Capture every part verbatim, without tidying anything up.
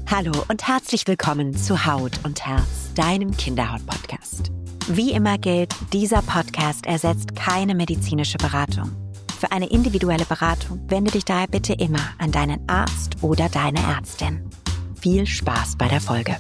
Hallo und herzlich willkommen zu Haut und Herz, deinem Kinderhaut-Podcast. Wie immer gilt, dieser Podcast ersetzt keine medizinische Beratung. Für eine individuelle Beratung wende dich daher bitte immer an deinen Arzt oder deine Ärztin. Viel Spaß bei der Folge.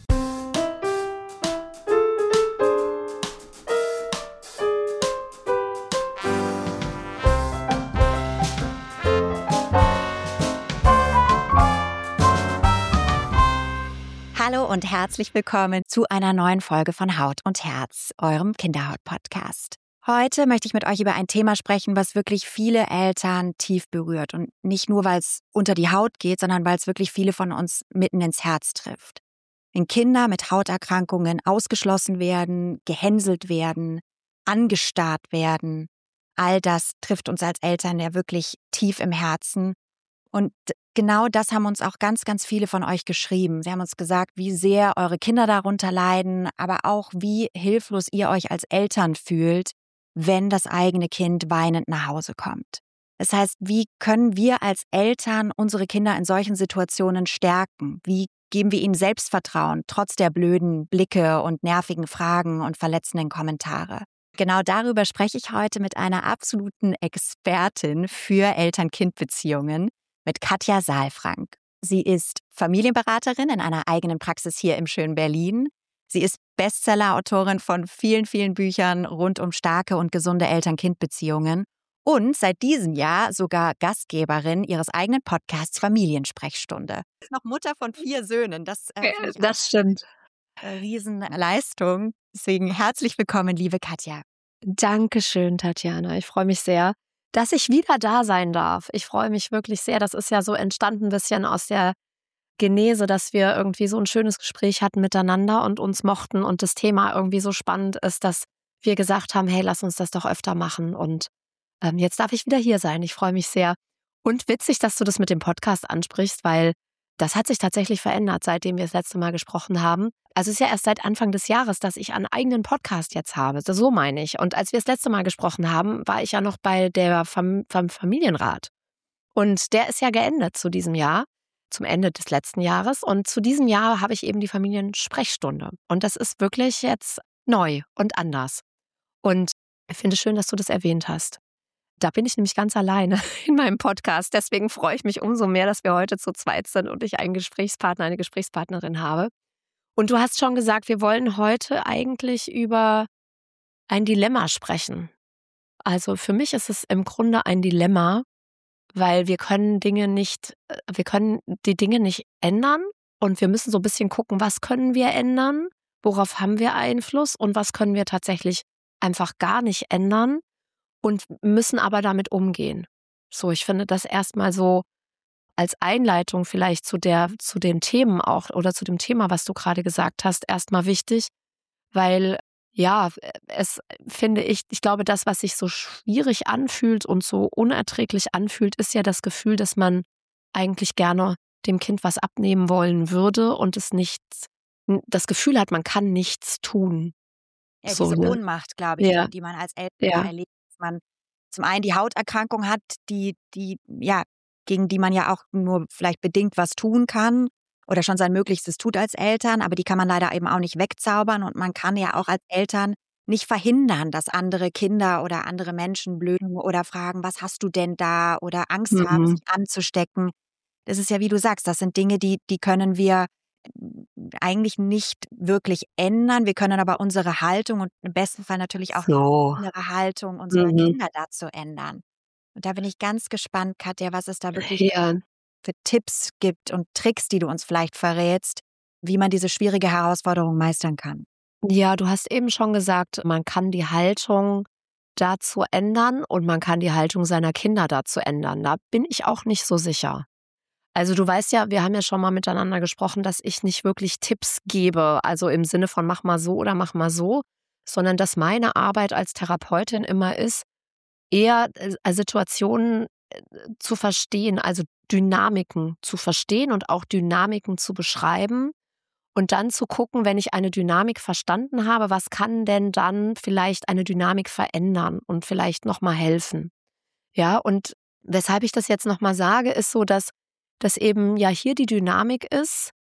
Hallo und herzlich willkommen zu einer neuen Folge von Haut und Herz, eurem Kinderhaut-Podcast. Heute möchte ich mit euch über ein Thema sprechen, was wirklich viele Eltern tief berührt. Und nicht nur, weil es unter die Haut geht, sondern weil es wirklich viele von uns mitten ins Herz trifft. Wenn Kinder mit Hauterkrankungen ausgeschlossen werden, gehänselt werden, angestarrt werden, all das trifft uns als Eltern ja wirklich tief im Herzen. Und genau das haben uns auch ganz, ganz viele von euch geschrieben. Sie haben uns gesagt, wie sehr eure Kinder darunter leiden, aber auch wie hilflos ihr euch als Eltern fühlt, wenn das eigene Kind weinend nach Hause kommt. Das heißt, wie können wir als Eltern unsere Kinder in solchen Situationen stärken? Wie geben wir ihnen Selbstvertrauen, trotz der blöden Blicke und nervigen Fragen und verletzenden Kommentare? Genau darüber spreche ich heute mit einer absoluten Expertin für Eltern-Kind-Beziehungen, mit Katja Saalfrank. Sie ist Familienberaterin in einer eigenen Praxis hier im schönen Berlin. Sie ist Bestseller-Autorin von vielen, vielen Büchern rund um starke und gesunde Eltern-Kind-Beziehungen und seit diesem Jahr sogar Gastgeberin ihres eigenen Podcasts Familiensprechstunde. Ist noch Mutter von vier Söhnen. Das, äh, ja, das stimmt. Eine Riesenleistung. Deswegen herzlich willkommen, liebe Katja. Dankeschön, Tatjana. Ich freue mich sehr, dass ich wieder da sein darf. Ich freue mich wirklich sehr. Das ist ja so entstanden ein bisschen aus der Genese, dass wir irgendwie so ein schönes Gespräch hatten miteinander und uns mochten und das Thema irgendwie so spannend ist, dass wir gesagt haben, hey, lass uns das doch öfter machen. Und ähm, jetzt darf ich wieder hier sein. Ich freue mich sehr. Und witzig, dass du das mit dem Podcast ansprichst, weil das hat sich tatsächlich verändert, seitdem wir das letzte Mal gesprochen haben. Also es ist ja erst seit Anfang des Jahres, dass ich einen eigenen Podcast jetzt habe. So meine ich. Und als wir das letzte Mal gesprochen haben, war ich ja noch bei der Fam- Fam- Familienrat. Und der ist ja geendet zu diesem Jahr, zum Ende des letzten Jahres. Und zu diesem Jahr habe ich eben die Familiensprechstunde. Und das ist wirklich jetzt neu und anders. Und ich finde es schön, dass du das erwähnt hast. Da bin ich nämlich ganz alleine in meinem Podcast. Deswegen freue ich mich umso mehr, dass wir heute zu zweit sind und ich einen Gesprächspartner, eine Gesprächspartnerin habe. Und du hast schon gesagt, wir wollen heute eigentlich über ein Dilemma sprechen. Also für mich ist es im Grunde ein Dilemma, weil wir können Dinge nicht, wir können die Dinge nicht ändern und wir müssen so ein bisschen gucken, was können wir ändern, worauf haben wir Einfluss und was können wir tatsächlich einfach gar nicht ändern und müssen aber damit umgehen. So, ich finde das erstmal so als Einleitung vielleicht zu der, zu den Themen auch oder zu dem Thema, was du gerade gesagt hast, erstmal wichtig, weil ja, es finde ich, ich glaube, das, was sich so schwierig anfühlt und so unerträglich anfühlt, ist ja das Gefühl, dass man eigentlich gerne dem Kind was abnehmen wollen würde und es nichts, das Gefühl hat, man kann nichts tun. Ja, so, diese ne? Ohnmacht, glaube ich, Ja. die, die man als Eltern Ja. erlebt, dass man zum einen die Hauterkrankung hat, die, die, ja, gegen die man ja auch nur vielleicht bedingt was tun kann oder schon sein Möglichstes tut als Eltern, aber die kann man leider eben auch nicht wegzaubern und man kann ja auch als Eltern nicht verhindern, dass andere Kinder oder andere Menschen blöden oder fragen, was hast du denn da oder Angst haben, Mhm. sich anzustecken. Das ist ja, wie du sagst, das sind Dinge, die, die können wir eigentlich nicht wirklich ändern. Wir können aber unsere Haltung und im besten Fall natürlich auch So. die innere Haltung unserer Mhm. Kinder dazu ändern. Und da bin ich ganz gespannt, Katja, was es da wirklich Ja. für Tipps gibt und Tricks, die du uns vielleicht verrätst, wie man diese schwierige Herausforderung meistern kann. Ja, du hast eben schon gesagt, man kann die Haltung dazu ändern und man kann die Haltung seiner Kinder dazu ändern. Da bin ich auch nicht so sicher. Also du weißt ja, wir haben ja schon mal miteinander gesprochen, dass ich nicht wirklich Tipps gebe, also im Sinne von mach mal so oder mach mal so, sondern dass meine Arbeit als Therapeutin immer ist, eher äh, Situationen äh, zu verstehen, also Dynamiken zu verstehen und auch Dynamiken zu beschreiben und dann zu gucken, wenn ich eine Dynamik verstanden habe, was kann denn dann vielleicht eine Dynamik verändern und vielleicht nochmal helfen. Ja, und weshalb ich das jetzt nochmal sage, ist so, dass dass eben ja hier die Dynamik ist,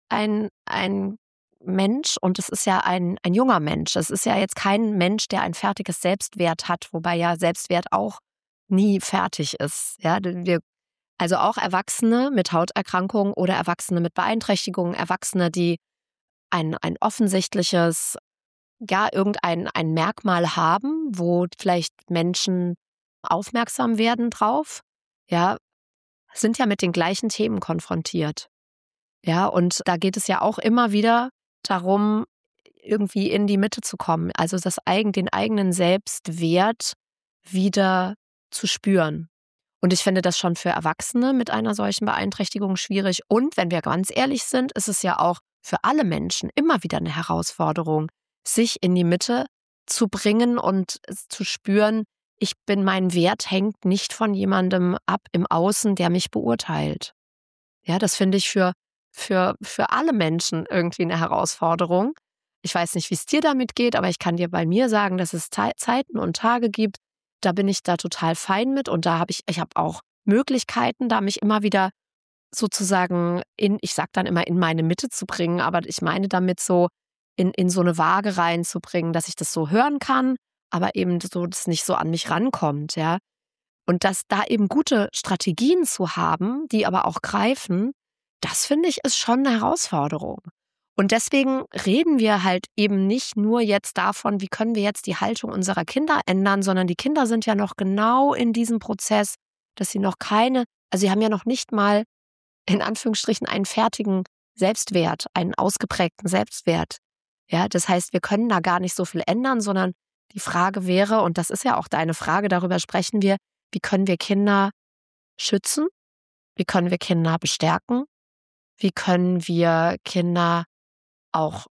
ein, ein Mensch und es ist ja ein, ein junger Mensch. Es ist ja jetzt kein Mensch, der ein fertiges Selbstwert hat, wobei ja Selbstwert auch nie fertig ist. Ja, wir, also auch Erwachsene mit Hauterkrankungen oder Erwachsene mit Beeinträchtigungen, Erwachsene, die ein, ein offensichtliches, ja, irgendein ein Merkmal haben, wo vielleicht Menschen aufmerksam werden drauf, ja, sind ja mit den gleichen Themen konfrontiert. Ja, und da geht es ja auch immer wieder darum, irgendwie in die Mitte zu kommen, also das eigen, den eigenen Selbstwert wieder zu spüren. Und ich finde das schon für Erwachsene mit einer solchen Beeinträchtigung schwierig. Und wenn wir ganz ehrlich sind, ist es ja auch für alle Menschen immer wieder eine Herausforderung, sich in die Mitte zu bringen und zu spüren, ich bin, mein Wert hängt nicht von jemandem ab im Außen, der mich beurteilt. Ja, das finde ich für, für, für alle Menschen irgendwie eine Herausforderung. Ich weiß nicht, wie es dir damit geht, aber ich kann dir bei mir sagen, dass es Ze- Zeiten und Tage gibt, da bin ich da total fein mit und da habe ich, ich habe auch Möglichkeiten, da mich immer wieder sozusagen in, ich sag dann immer, in meine Mitte zu bringen, aber ich meine damit so in, in so eine Waage reinzubringen, dass ich das so hören kann, aber eben so, dass nicht so an mich rankommt, ja. Und dass da eben gute Strategien zu haben, die aber auch greifen, das finde ich ist schon eine Herausforderung. Und deswegen reden wir halt eben nicht nur jetzt davon, wie können wir jetzt die Haltung unserer Kinder ändern, sondern die Kinder sind ja noch genau in diesem Prozess, dass sie noch keine, also sie haben ja noch nicht mal in Anführungsstrichen einen fertigen Selbstwert, einen ausgeprägten Selbstwert. Ja, das heißt, wir können da gar nicht so viel ändern, sondern die Frage wäre, und das ist ja auch deine Frage, darüber sprechen wir, wie können wir Kinder schützen? Wie können wir Kinder bestärken? Wie können wir Kinder auch,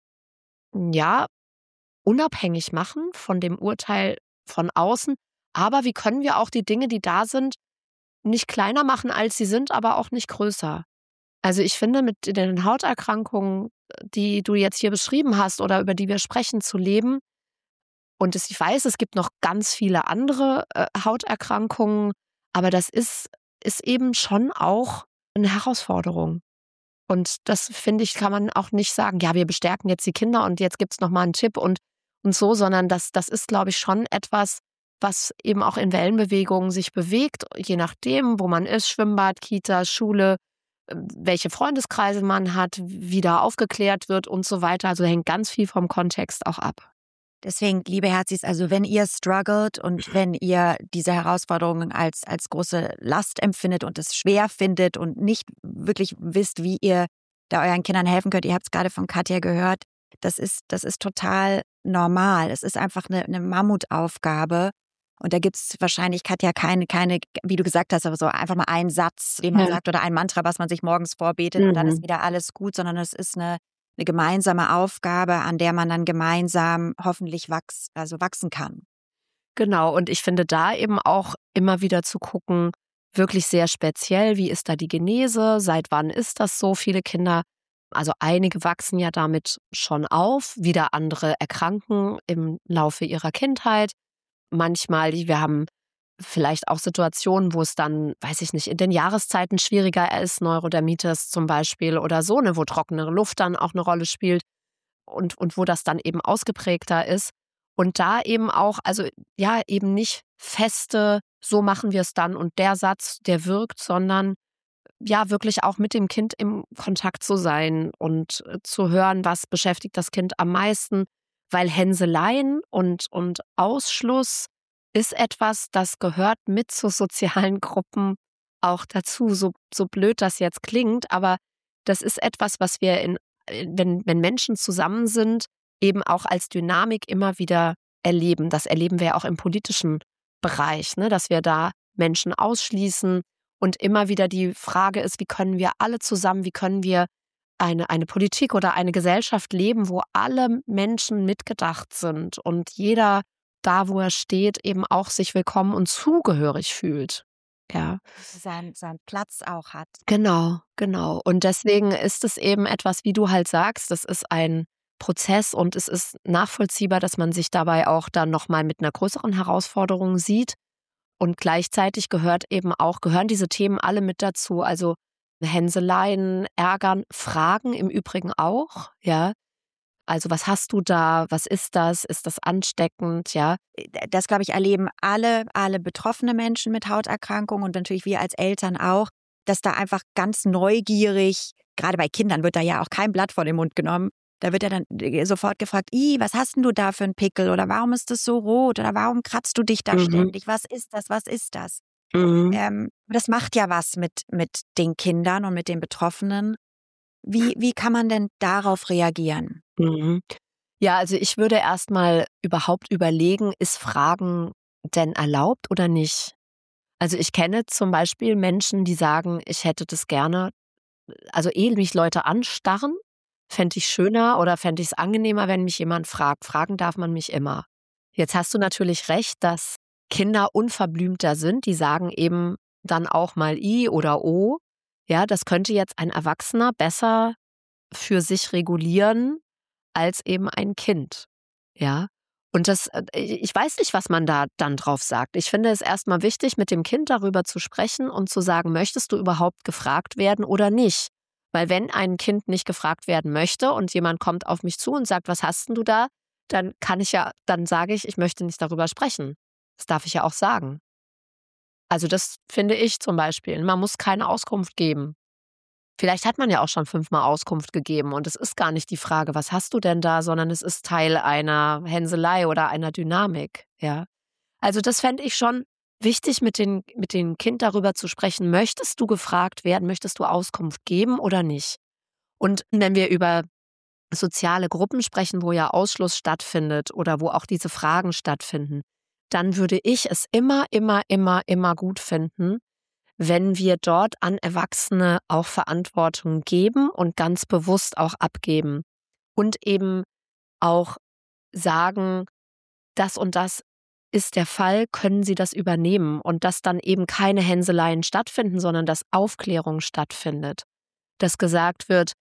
ja, unabhängig machen von dem Urteil von außen? Aber wie können wir auch die Dinge, die da sind, nicht kleiner machen, als sie sind, aber auch nicht größer? Also ich finde, mit den Hauterkrankungen, die du jetzt hier beschrieben hast oder über die wir sprechen, zu leben, und es, ich weiß, es gibt noch ganz viele andere äh, Hauterkrankungen, aber das ist, ist eben schon auch eine Herausforderung. Und das, finde ich, kann man auch nicht sagen, ja, wir bestärken jetzt die Kinder und jetzt gibt es nochmal einen Tipp und, und so, sondern das, das ist, glaube ich, schon etwas, was eben auch in Wellenbewegungen sich bewegt, je nachdem, wo man ist, Schwimmbad, Kita, Schule, äh, welche Freundeskreise man hat, wie da aufgeklärt wird und so weiter. Also da hängt ganz viel vom Kontext auch ab. Deswegen, liebe Herzis, also wenn ihr struggelt und wenn ihr diese Herausforderungen als, als große Last empfindet und es schwer findet und nicht wirklich wisst, wie ihr da euren Kindern helfen könnt, ihr habt es gerade von Katja gehört, das ist, das ist total normal. Es ist einfach eine, eine Mammutaufgabe. Und da gibt es wahrscheinlich, Katja, keine, keine, wie du gesagt hast, aber so einfach mal einen Satz, den man Ja. sagt oder ein Mantra, was man sich morgens vorbetet Mhm. und dann ist wieder alles gut, sondern es ist eine eine gemeinsame Aufgabe, an der man dann gemeinsam hoffentlich wachs, also wachsen kann. Genau, und ich finde da eben auch immer wieder zu gucken, wirklich sehr speziell, wie ist da die Genese, seit wann ist das so? Viele Kinder, also einige wachsen ja damit schon auf, wieder andere erkranken im Laufe ihrer Kindheit. Manchmal, wir haben vielleicht auch Situationen, wo es dann, weiß ich nicht, in den Jahreszeiten schwieriger ist, Neurodermitis zum Beispiel oder so, ne, wo trockenere Luft dann auch eine Rolle spielt und, und wo das dann eben ausgeprägter ist. Und da eben auch, also ja, eben nicht feste, so machen wir es dann und der Satz, der wirkt, sondern ja, wirklich auch mit dem Kind im Kontakt zu sein und äh, zu hören, was beschäftigt das Kind am meisten, weil Hänseleien und, und Ausschluss ist etwas, das gehört mit zu sozialen Gruppen auch dazu, so, so blöd das jetzt klingt, aber das ist etwas, was wir in, wenn, wenn Menschen zusammen sind, eben auch als Dynamik immer wieder erleben. Das erleben wir auch im politischen Bereich, ne? Dass wir da Menschen ausschließen und immer wieder die Frage ist, wie können wir alle zusammen, wie können wir eine, eine Politik oder eine Gesellschaft leben, wo alle Menschen mitgedacht sind und jeder da, wo er steht, eben auch sich willkommen und zugehörig fühlt. Ja. Sein, seinen Platz auch hat. Genau, genau. Und deswegen ist es eben etwas, wie du halt sagst, das ist ein Prozess und es ist nachvollziehbar, dass man sich dabei auch dann nochmal mit einer größeren Herausforderung sieht. Und gleichzeitig gehört eben auch, gehören diese Themen alle mit dazu. Also Hänseleien, Ärgern, Fragen im Übrigen auch, ja. Also was hast du da? Was ist das? Ist das ansteckend? Ja. Das, glaube ich, erleben alle, alle betroffene Menschen mit Hauterkrankungen und natürlich wir als Eltern auch, dass da einfach ganz neugierig, gerade bei Kindern wird da ja auch kein Blatt vor den Mund genommen. Da wird ja dann sofort gefragt, I, was hast denn du da für einen Pickel? Oder warum ist das so rot? Oder warum kratzt du dich da Mhm. ständig? Was ist das? Was ist das? Mhm. Ähm, das macht ja was mit, mit den Kindern und mit den Betroffenen. Wie, wie kann man denn darauf reagieren? Mhm. Ja, also ich würde erstmal überhaupt überlegen, ist Fragen denn erlaubt oder nicht? Also ich kenne zum Beispiel Menschen, die sagen, ich hätte das gerne, also ehe mich Leute anstarren, fände ich schöner oder fände ich es angenehmer, wenn mich jemand fragt. Fragen darf man mich immer. Jetzt hast du natürlich recht, dass Kinder unverblümter sind. Die sagen eben dann auch mal I oder O. Ja, das könnte jetzt ein Erwachsener besser für sich regulieren als eben ein Kind. Ja. Und das, äh, ich weiß nicht, was man da dann drauf sagt. Ich finde es erstmal wichtig, mit dem Kind darüber zu sprechen und zu sagen, möchtest du überhaupt gefragt werden oder nicht? Weil wenn ein Kind nicht gefragt werden möchte und jemand kommt auf mich zu und sagt, was hast denn du da? Dann kann ich ja, dann sage ich, ich möchte nicht darüber sprechen. Das darf ich ja auch sagen. Also das finde ich zum Beispiel. Man muss keine Auskunft geben. Vielleicht hat man ja auch schon fünfmal Auskunft gegeben und es ist gar nicht die Frage, was hast du denn da, sondern es ist Teil einer Hänselei oder einer Dynamik, ja. Also das fände ich schon wichtig, mit den, mit dem Kind darüber zu sprechen. Möchtest du gefragt werden, möchtest du Auskunft geben oder nicht? Und wenn wir über soziale Gruppen sprechen, wo ja Ausschluss stattfindet oder wo auch diese Fragen stattfinden, dann würde ich es immer, immer, immer, immer gut finden, wenn wir dort an Erwachsene auch Verantwortung geben und ganz bewusst auch abgeben und eben auch sagen, das und das ist der Fall, können Sie das übernehmen und dass dann eben keine Hänseleien stattfinden, sondern dass Aufklärung stattfindet. Dass gesagt wird,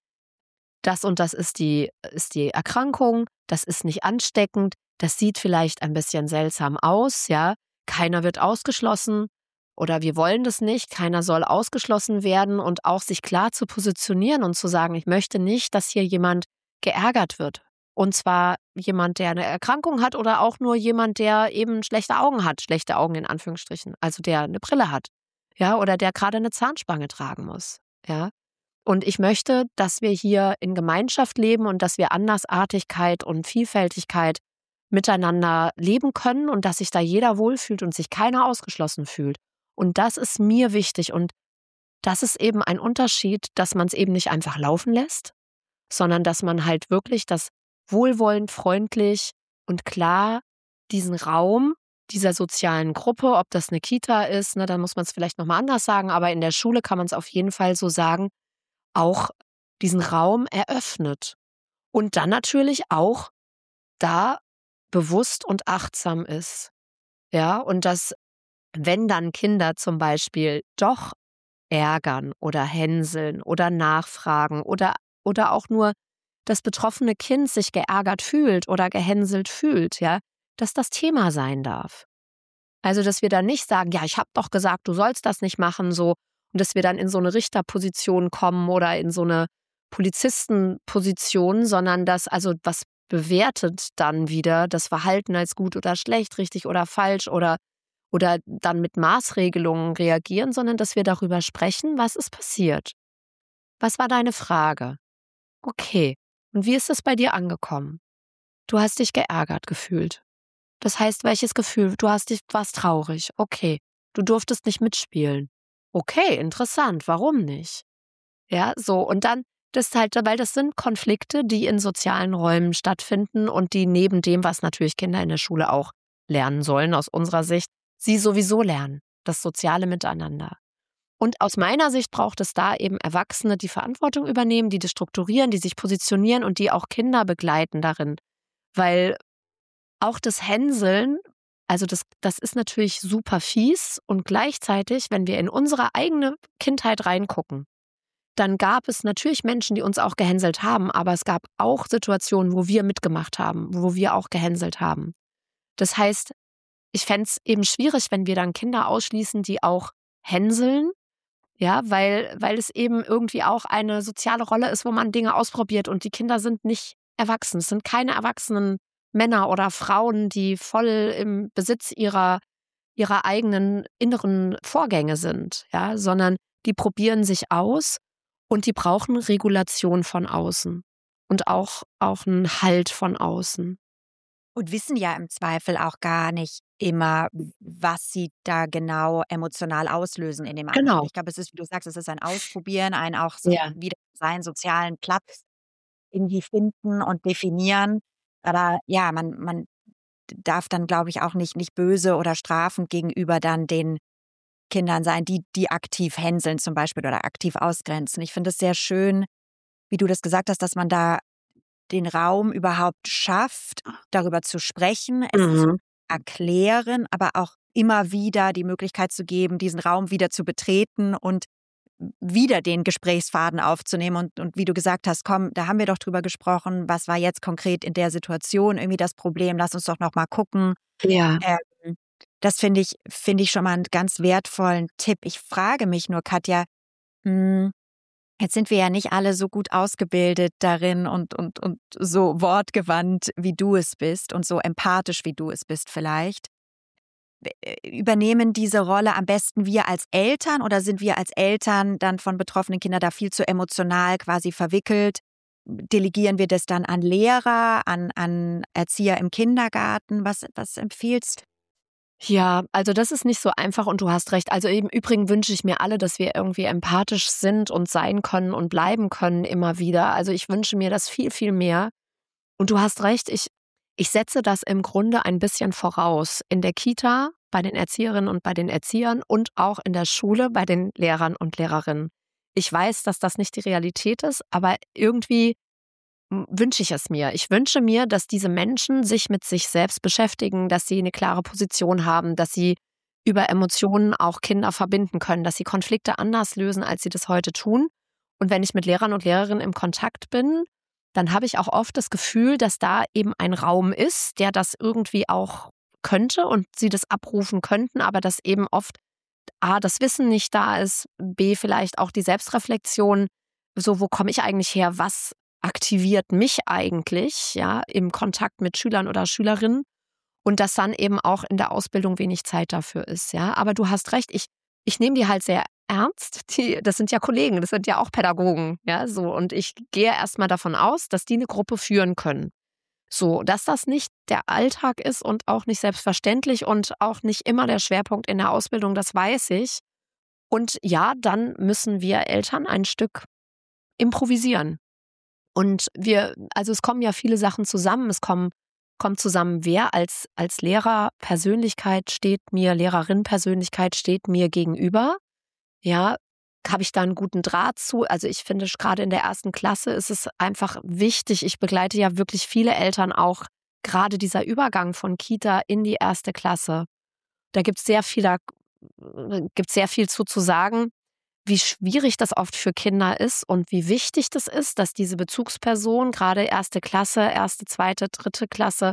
das und das ist die, ist die Erkrankung, das ist nicht ansteckend, das sieht vielleicht ein bisschen seltsam aus, ja. Keiner wird ausgeschlossen oder wir wollen das nicht, keiner soll ausgeschlossen werden und auch sich klar zu positionieren und zu sagen, ich möchte nicht, dass hier jemand geärgert wird. Und zwar jemand, der eine Erkrankung hat oder auch nur jemand, der eben schlechte Augen hat, schlechte Augen in Anführungsstrichen, also der eine Brille hat, ja, oder der gerade eine Zahnspange tragen muss, ja. Und ich möchte, dass wir hier in Gemeinschaft leben und dass wir Andersartigkeit und Vielfältigkeit miteinander leben können und dass sich da jeder wohlfühlt und sich keiner ausgeschlossen fühlt. Und das ist mir wichtig. Und das ist eben ein Unterschied, dass man es eben nicht einfach laufen lässt, sondern dass man halt wirklich das wohlwollend, freundlich und klar diesen Raum dieser sozialen Gruppe, ob das eine Kita ist, ne, dann muss man es vielleicht nochmal anders sagen, aber in der Schule kann man es auf jeden Fall so sagen, auch diesen Raum eröffnet und dann natürlich auch da bewusst und achtsam ist. Ja, und dass, wenn dann Kinder zum Beispiel doch ärgern oder hänseln oder nachfragen oder, oder auch nur das betroffene Kind sich geärgert fühlt oder gehänselt fühlt, ja, dass das Thema sein darf. Also, dass wir dann nicht sagen, ja, ich habe doch gesagt, du sollst das nicht machen, so, und dass wir dann in so eine Richterposition kommen oder in so eine Polizistenposition, sondern dass also was bewertet dann wieder das Verhalten als gut oder schlecht, richtig oder falsch oder oder dann mit Maßregelungen reagieren, sondern dass wir darüber sprechen, was ist passiert. Was war deine Frage? Okay. Und wie ist es bei dir angekommen? Du hast dich geärgert gefühlt. Das heißt, welches Gefühl? Du hast dich, warst traurig. Okay. Du durftest nicht mitspielen. Okay, interessant. Warum nicht? Ja, so. Und dann, das halt, weil das sind Konflikte, die in sozialen Räumen stattfinden und die neben dem, was natürlich Kinder in der Schule auch lernen sollen, aus unserer Sicht, sie sowieso lernen. Das soziale Miteinander. Und aus meiner Sicht braucht es da eben Erwachsene, die Verantwortung übernehmen, die das strukturieren, die sich positionieren und die auch Kinder begleiten darin. Weil auch das Hänseln, also das, das ist natürlich super fies und gleichzeitig, wenn wir in unsere eigene Kindheit reingucken, dann gab es natürlich Menschen, die uns auch gehänselt haben, aber es gab auch Situationen, wo wir mitgemacht haben, wo wir auch gehänselt haben. Das heißt, ich fände es eben schwierig, wenn wir dann Kinder ausschließen, die auch hänseln, Ja, weil, weil es eben irgendwie auch eine soziale Rolle ist, wo man Dinge ausprobiert und die Kinder sind nicht erwachsen. Es sind keine erwachsenen Männer oder Frauen, die voll im Besitz ihrer, ihrer eigenen inneren Vorgänge sind, ja, sondern die probieren sich aus und die brauchen Regulation von außen und auch, auch einen Halt von außen. Und wissen ja im Zweifel auch gar nicht immer, was sie da genau emotional auslösen in dem anderen. Genau. Ich glaube, es ist, wie du sagst, es ist ein Ausprobieren, ein auch so Ja. wieder seinen sozialen Platz irgendwie finden und definieren. Aber ja, man, man darf dann, glaube ich, auch nicht, nicht böse oder strafend gegenüber dann den Kindern sein, die, die aktiv hänseln zum Beispiel oder aktiv ausgrenzen. Ich finde es sehr schön, wie du das gesagt hast, dass man da den Raum überhaupt schafft, darüber zu sprechen, es zu Mhm. erklären, aber auch immer wieder die Möglichkeit zu geben, diesen Raum wieder zu betreten und wieder den Gesprächsfaden aufzunehmen und, und wie du gesagt hast, komm, da haben wir doch drüber gesprochen, was war jetzt konkret in der Situation irgendwie das Problem, lass uns doch noch mal gucken. Ja. Ähm, das finde ich, finde ich schon mal einen ganz wertvollen Tipp. Ich frage mich nur, Katja, hm, jetzt sind wir ja nicht alle so gut ausgebildet darin und, und, und so wortgewandt, wie du es bist und so empathisch, wie du es bist vielleicht. Übernehmen diese Rolle am besten wir als Eltern oder sind wir als Eltern dann von betroffenen Kindern da viel zu emotional quasi verwickelt? Delegieren wir das dann an Lehrer, an, an Erzieher im Kindergarten? Was, was empfiehlst du? Ja, also das ist nicht so einfach und du hast recht. Also im Übrigen wünsche ich mir alle, dass wir irgendwie empathisch sind und sein können und bleiben können immer wieder. Also ich wünsche mir das viel, viel mehr. Und du hast recht, ich, ich setze das im Grunde ein bisschen voraus. In der Kita, bei den Erzieherinnen und bei den Erziehern und auch in der Schule bei den Lehrern und Lehrerinnen. Ich weiß, dass das nicht die Realität ist, aber irgendwie m- wünsche ich es mir. Ich wünsche mir, dass diese Menschen sich mit sich selbst beschäftigen, dass sie eine klare Position haben, dass sie über Emotionen auch Kinder verbinden können, dass sie Konflikte anders lösen, als sie das heute tun. Und wenn ich mit Lehrern und Lehrerinnen im Kontakt bin, dann habe ich auch oft das Gefühl, dass da eben ein Raum ist, der das irgendwie auch könnte und sie das abrufen könnten, aber dass eben oft A, das Wissen nicht da ist, B, vielleicht auch die Selbstreflexion, so, wo komme ich eigentlich her, was aktiviert mich eigentlich, ja, im Kontakt mit Schülern oder Schülerinnen und dass dann eben auch in der Ausbildung wenig Zeit dafür ist, ja. Aber du hast recht, ich, ich nehme die halt sehr ernst. Die, das sind ja Kollegen, das sind ja auch Pädagogen, ja, so. Und ich gehe erstmal davon aus, dass die eine Gruppe führen können. So, dass das nicht der Alltag ist und auch nicht selbstverständlich und auch nicht immer der Schwerpunkt in der Ausbildung, das weiß ich. Und ja, dann müssen wir Eltern ein Stück improvisieren. Und wir, also es kommen ja viele Sachen zusammen. Es kommen, kommt zusammen, wer als, als Lehrerpersönlichkeit steht mir, Lehrerin-Persönlichkeit steht mir gegenüber. Ja, habe ich da einen guten Draht zu? Also ich finde, gerade in der ersten Klasse ist es einfach wichtig. Ich begleite ja wirklich viele Eltern auch, gerade dieser Übergang von Kita in die erste Klasse. Da gibt es sehr viel, da gibt sehr viel zu, zu sagen, wie schwierig das oft für Kinder ist und wie wichtig das ist, dass diese Bezugsperson, gerade erste Klasse, erste, zweite, dritte Klasse,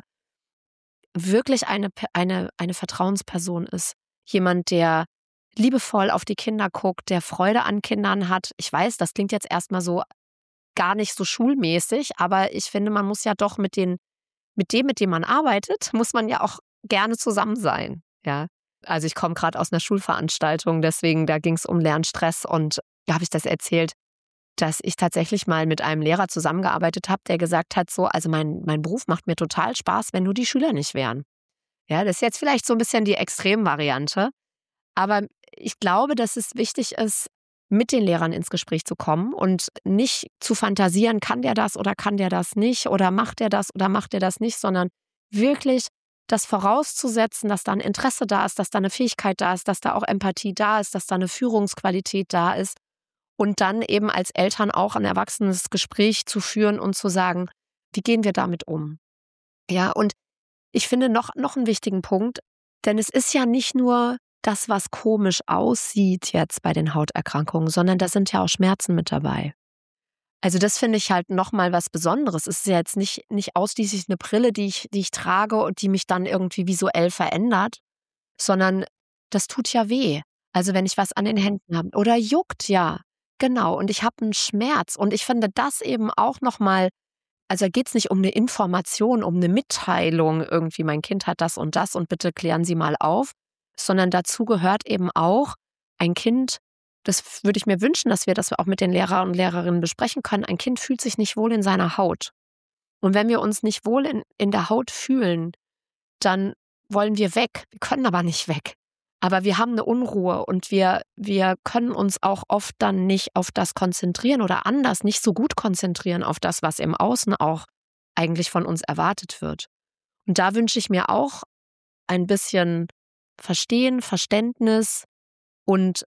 wirklich eine, Pe- eine, eine Vertrauensperson ist. Jemand, der liebevoll auf die Kinder guckt, der Freude an Kindern hat. Ich weiß, das klingt jetzt erstmal so gar nicht so schulmäßig, aber ich finde, man muss ja doch mit den, mit dem, mit dem man arbeitet, muss man ja auch gerne zusammen sein. Ja. Also ich komme gerade aus einer Schulveranstaltung, deswegen da ging es um Lernstress und da habe ich das erzählt, dass ich tatsächlich mal mit einem Lehrer zusammengearbeitet habe, der gesagt hat, so, also mein, mein Beruf macht mir total Spaß, wenn nur die Schüler nicht wären. Ja, das ist jetzt vielleicht so ein bisschen die Extremvariante, aber ich glaube, dass es wichtig ist, mit den Lehrern ins Gespräch zu kommen und nicht zu fantasieren, kann der das oder kann der das nicht oder macht der das oder macht der das nicht, sondern wirklich das vorauszusetzen, dass da ein Interesse da ist, dass da eine Fähigkeit da ist, dass da auch Empathie da ist, dass da eine Führungsqualität da ist und dann eben als Eltern auch ein erwachsenes Gespräch zu führen und zu sagen, wie gehen wir damit um? Ja, und ich finde noch, noch einen wichtigen Punkt, denn es ist ja nicht nur das, was komisch aussieht jetzt bei den Hauterkrankungen, sondern da sind ja auch Schmerzen mit dabei. Also das finde ich halt nochmal was Besonderes. Es ist ja jetzt nicht, nicht ausschließlich eine Brille, die ich, die ich trage und die mich dann irgendwie visuell verändert, sondern das tut ja weh. Also wenn ich was an den Händen habe oder juckt, ja, genau. Und ich habe einen Schmerz. Und ich finde das eben auch nochmal, also da geht es nicht um eine Information, um eine Mitteilung irgendwie, mein Kind hat das und das und bitte klären Sie mal auf, sondern dazu gehört eben auch ein Kind, das würde ich mir wünschen, dass wir das auch mit den Lehrern und Lehrerinnen besprechen können, ein Kind fühlt sich nicht wohl in seiner Haut. Und wenn wir uns nicht wohl in, in der Haut fühlen, dann wollen wir weg. Wir können aber nicht weg. Aber wir haben eine Unruhe und wir, wir können uns auch oft dann nicht auf das konzentrieren oder anders nicht so gut konzentrieren auf das, was im Außen auch eigentlich von uns erwartet wird. Und da wünsche ich mir auch ein bisschen Verstehen, Verständnis und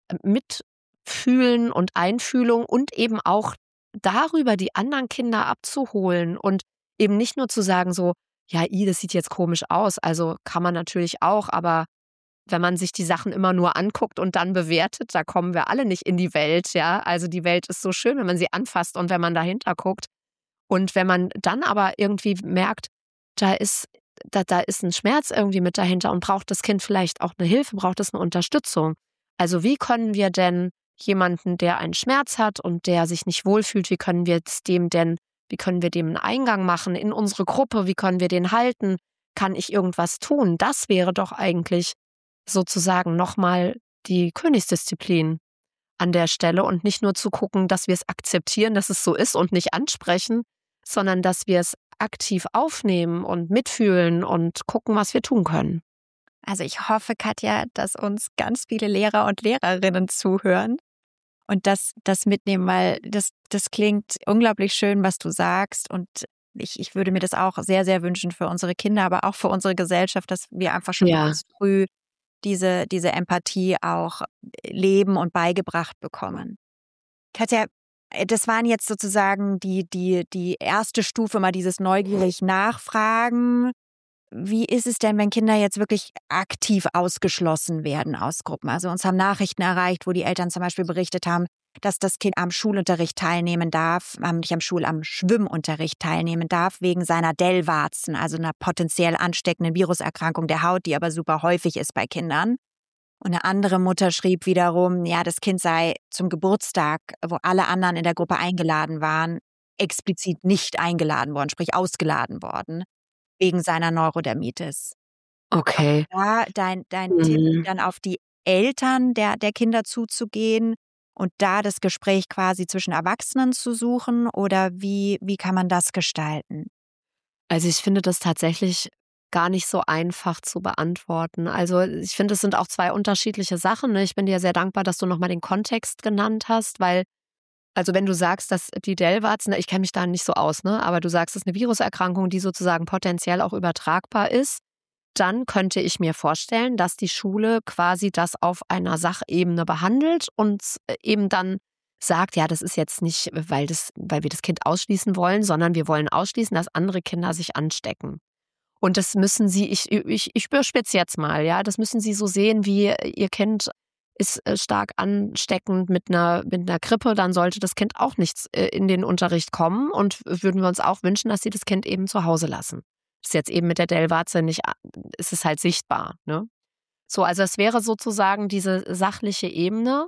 Mitfühlen und Einfühlung und eben auch darüber die anderen Kinder abzuholen und eben nicht nur zu sagen so, ja, i, das sieht jetzt komisch aus, also kann man natürlich auch, aber wenn man sich die Sachen immer nur anguckt und dann bewertet, da kommen wir alle nicht in die Welt, ja. Also die Welt ist so schön, wenn man sie anfasst und wenn man dahinter guckt. Und wenn man dann aber irgendwie merkt, da ist, da, da ist ein Schmerz irgendwie mit dahinter und braucht das Kind vielleicht auch eine Hilfe, braucht es eine Unterstützung. Also wie können wir denn jemanden, der einen Schmerz hat und der sich nicht wohlfühlt, wie können wir es dem denn, wie können wir dem einen Eingang machen in unsere Gruppe, wie können wir den halten? Kann ich irgendwas tun? Das wäre doch eigentlich sozusagen nochmal die Königsdisziplin an der Stelle und nicht nur zu gucken, dass wir es akzeptieren, dass es so ist und nicht ansprechen, sondern dass wir es aktiv aufnehmen und mitfühlen und gucken, was wir tun können. Also ich hoffe, Katja, dass uns ganz viele Lehrer und Lehrerinnen zuhören und das, das mitnehmen, weil das, das klingt unglaublich schön, was du sagst und ich, ich würde mir das auch sehr, sehr wünschen für unsere Kinder, aber auch für unsere Gesellschaft, dass wir einfach schon Ja. ganz früh diese, diese Empathie auch leben und beigebracht bekommen. Katja, das waren jetzt sozusagen die, die, die erste Stufe, mal dieses neugierig Nachfragen. Wie ist es denn, wenn Kinder jetzt wirklich aktiv ausgeschlossen werden aus Gruppen? Also uns haben Nachrichten erreicht, wo die Eltern zum Beispiel berichtet haben, dass das Kind am Schulunterricht teilnehmen darf, nicht am Schul-, am Schwimmunterricht teilnehmen darf, wegen seiner Dellwarzen, also einer potenziell ansteckenden Viruserkrankung der Haut, die aber super häufig ist bei Kindern. Und eine andere Mutter schrieb wiederum, ja, das Kind sei zum Geburtstag, wo alle anderen in der Gruppe eingeladen waren, explizit nicht eingeladen worden, sprich ausgeladen worden, wegen seiner Neurodermitis. Okay. Da dein, dein Mhm. Tipp, dann auf die Eltern der, der Kinder zuzugehen und da das Gespräch quasi zwischen Erwachsenen zu suchen oder wie, wie kann man das gestalten? Also ich finde das tatsächlich gar nicht so einfach zu beantworten. Also ich finde, es sind auch zwei unterschiedliche Sachen. Ne? Ich bin dir sehr dankbar, dass du nochmal den Kontext genannt hast, weil, also wenn du sagst, dass die Dellwarzen, ich kenne mich da nicht so aus, ne? Aber du sagst, es ist eine Viruserkrankung, die sozusagen potenziell auch übertragbar ist, dann könnte ich mir vorstellen, dass die Schule quasi das auf einer Sachebene behandelt und eben dann sagt, ja, das ist jetzt nicht, weil, das, weil wir das Kind ausschließen wollen, sondern wir wollen ausschließen, dass andere Kinder sich anstecken. Und das müssen sie, ich, ich, ich überspitze jetzt mal, ja, das müssen sie so sehen, wie ihr Kind ist stark ansteckend mit einer, mit einer Grippe, dann sollte das Kind auch nicht in den Unterricht kommen und würden wir uns auch wünschen, dass sie das Kind eben zu Hause lassen. Das ist jetzt eben mit der Dellwarze nicht, ist es halt sichtbar, ne? So, also es wäre sozusagen diese sachliche Ebene,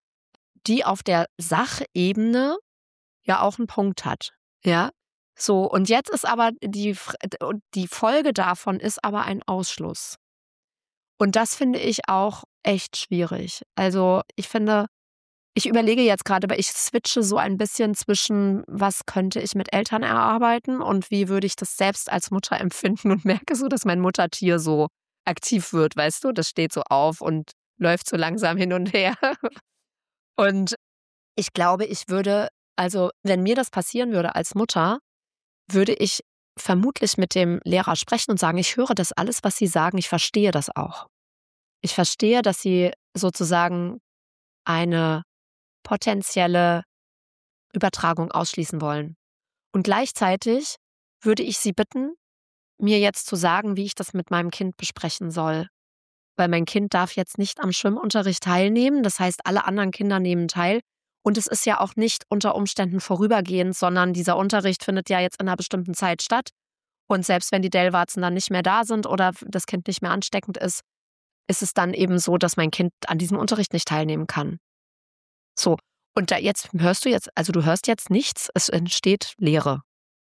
die auf der Sachebene ja auch einen Punkt hat, ja? So, und jetzt ist aber die, die Folge davon ist aber ein Ausschluss. Und das finde ich auch echt schwierig. Also ich finde, ich überlege jetzt gerade, aber ich switche so ein bisschen zwischen, was könnte ich mit Eltern erarbeiten und wie würde ich das selbst als Mutter empfinden und merke so, dass mein Muttertier so aktiv wird, weißt du? Das steht so auf und läuft so langsam hin und her. Und ich glaube, ich würde, also wenn mir das passieren würde als Mutter, würde ich vermutlich mit dem Lehrer sprechen und sagen, ich höre das alles, was Sie sagen, ich verstehe das auch. Ich verstehe, dass Sie sozusagen eine potenzielle Übertragung ausschließen wollen. Und gleichzeitig würde ich Sie bitten, mir jetzt zu sagen, wie ich das mit meinem Kind besprechen soll. Weil mein Kind darf jetzt nicht am Schwimmunterricht teilnehmen, das heißt, alle anderen Kinder nehmen teil. Und es ist ja auch nicht unter Umständen vorübergehend, sondern dieser Unterricht findet ja jetzt in einer bestimmten Zeit statt. Und selbst wenn die Dellwarzen dann nicht mehr da sind oder das Kind nicht mehr ansteckend ist, ist es dann eben so, dass mein Kind an diesem Unterricht nicht teilnehmen kann. So, und da jetzt hörst du jetzt, also du hörst jetzt nichts, es entsteht Leere.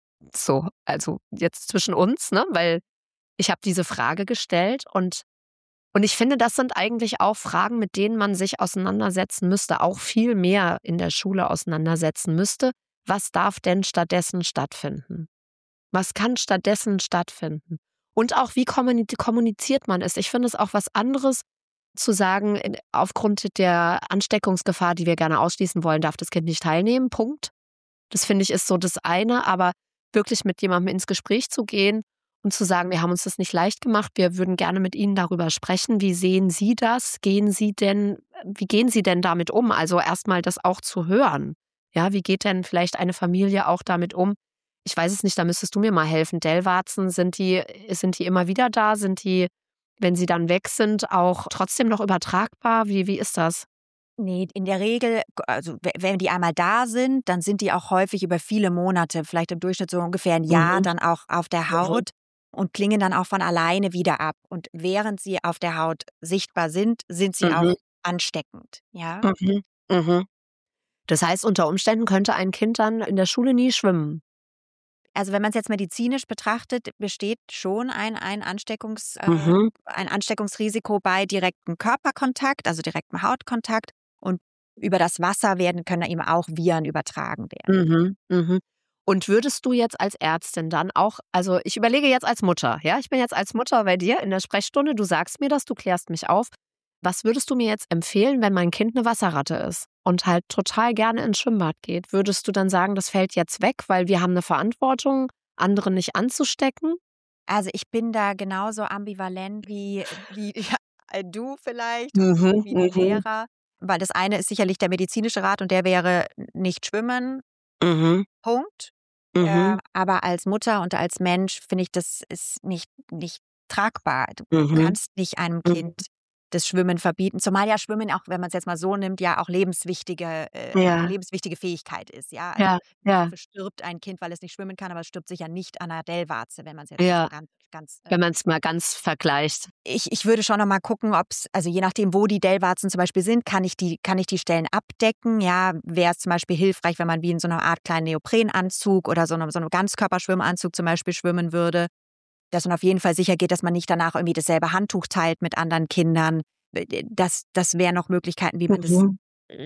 So, also jetzt zwischen uns, ne? Weil ich habe diese Frage gestellt und und ich finde, das sind eigentlich auch Fragen, mit denen man sich auseinandersetzen müsste, auch viel mehr in der Schule auseinandersetzen müsste. Was darf denn stattdessen stattfinden? Was kann stattdessen stattfinden? Und auch, wie kommuni- kommuniziert man es? Ich finde es auch was anderes zu sagen, in- aufgrund der Ansteckungsgefahr, die wir gerne ausschließen wollen, darf das Kind nicht teilnehmen. Punkt. Das finde ich ist so das eine, aber wirklich mit jemandem ins Gespräch zu gehen und zu sagen, wir haben uns das nicht leicht gemacht, wir würden gerne mit Ihnen darüber sprechen. Wie sehen Sie das? Gehen Sie denn, wie gehen Sie denn damit um? Also erstmal das auch zu hören. Ja, wie geht denn vielleicht eine Familie auch damit um? Ich weiß es nicht, da müsstest du mir mal helfen. Dellwarzen, sind die, sind die immer wieder da? Sind die, wenn sie dann weg sind, auch trotzdem noch übertragbar? Wie, wie ist das? Nee, in der Regel, also we- wenn die einmal da sind, dann sind die auch häufig über viele Monate, vielleicht im Durchschnitt so ungefähr ein Jahr, Mhm. dann auch auf der Mhm. Haut und klingen dann auch von alleine wieder ab. Und während sie auf der Haut sichtbar sind, sind sie auch Mhm. ansteckend. Ja. Mhm. Mhm. Das heißt, unter Umständen könnte ein Kind dann in der Schule nie schwimmen. Also wenn man es jetzt medizinisch betrachtet, besteht schon ein, ein, Ansteckungs, äh, Mhm. ein Ansteckungsrisiko bei direktem Körperkontakt, also direktem Hautkontakt. Und über das Wasser werden können eben auch Viren übertragen werden. Mhm. Mhm. Und würdest du jetzt als Ärztin dann auch, also ich überlege jetzt als Mutter, ja, ich bin jetzt als Mutter bei dir in der Sprechstunde, du sagst mir das, du klärst mich auf. Was würdest du mir jetzt empfehlen, wenn mein Kind eine Wasserratte ist und halt total gerne ins Schwimmbad geht? Würdest du dann sagen, das fällt jetzt weg, weil wir haben eine Verantwortung, andere nicht anzustecken? Also ich bin da genauso ambivalent wie, wie ja, äh, du vielleicht und Mhm. wie die Mhm. Lehrer. Weil das eine ist sicherlich der medizinische Rat und der wäre nicht schwimmen, Mhm. Punkt. Äh, Mhm. aber als Mutter und als Mensch finde ich, das ist nicht, nicht tragbar. Du Mhm. kannst nicht einem Mhm. Kind das Schwimmen verbieten, zumal ja Schwimmen auch, wenn man es jetzt mal so nimmt, ja auch lebenswichtige, äh, eine Ja, lebenswichtige Fähigkeit ist. Ja, also ja, im ja, Zweifel stirbt ein Kind, weil es nicht schwimmen kann, aber es stirbt sicher nicht an einer Dellwarze, wenn man es jetzt mal so ja, ganz, ganz äh, wenn man es mal ganz vergleicht. ich, ich würde schon noch mal gucken, ob es, also je nachdem, wo die Dellwarzen zum Beispiel sind, kann ich die, kann ich die Stellen abdecken. Ja, wäre es zum Beispiel hilfreich, wenn man wie in so einer Art kleinen Neoprenanzug oder so einem, so einem Ganzkörperschwimmanzug zum Beispiel schwimmen würde, dass man auf jeden Fall sicher geht, dass man nicht danach irgendwie dasselbe Handtuch teilt mit anderen Kindern. Das, das wären noch Möglichkeiten, wie man das Mhm.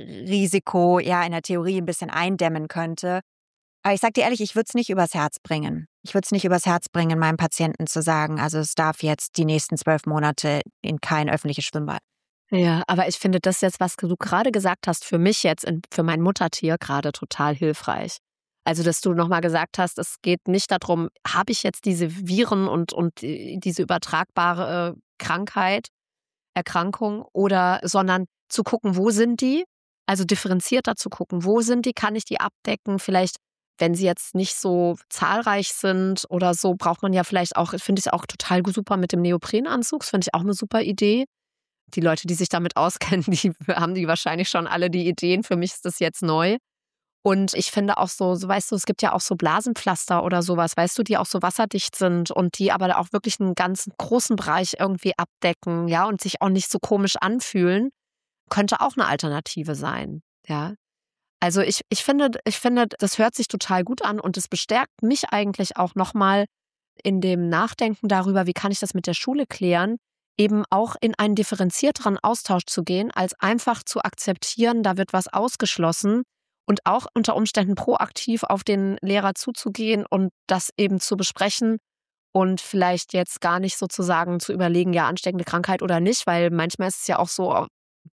Risiko ja in der Theorie ein bisschen eindämmen könnte. Aber ich sage dir ehrlich, ich würde es nicht übers Herz bringen. Ich würde es nicht übers Herz bringen, meinem Patienten zu sagen, also es darf jetzt die nächsten zwölf Monate in kein öffentliches Schwimmbad. Ja, aber ich finde das jetzt, was du gerade gesagt hast, für mich jetzt, in, für mein Muttertier gerade total hilfreich. Also, dass du nochmal gesagt hast, es geht nicht darum, habe ich jetzt diese Viren und, und die- diese übertragbare äh, Krankheit, Erkrankung, oder, sondern zu gucken, wo sind die? Also differenzierter zu gucken, wo sind die? Kann ich die abdecken? Vielleicht, wenn sie jetzt nicht so zahlreich sind oder so, braucht man ja vielleicht auch, finde ich auch total super mit dem Neoprenanzug, das finde ich auch eine super Idee. Die Leute, die sich damit auskennen, die haben die wahrscheinlich schon alle die Ideen. Für mich ist das jetzt neu. Und ich finde auch so, so weißt du, es gibt ja auch so Blasenpflaster oder sowas, weißt du, die auch so wasserdicht sind und die aber auch wirklich einen ganzen großen Bereich irgendwie abdecken, ja, und sich auch nicht so komisch anfühlen, könnte auch eine Alternative sein, ja. Also ich, ich finde, ich finde, das hört sich total gut an und es bestärkt mich eigentlich auch nochmal in dem Nachdenken darüber, wie kann ich das mit der Schule klären, eben auch in einen differenzierteren Austausch zu gehen, als einfach zu akzeptieren, da wird was ausgeschlossen und auch unter Umständen proaktiv auf den Lehrer zuzugehen und das eben zu besprechen und vielleicht jetzt gar nicht sozusagen zu überlegen, ja, ansteckende Krankheit oder nicht, weil manchmal ist es ja auch so,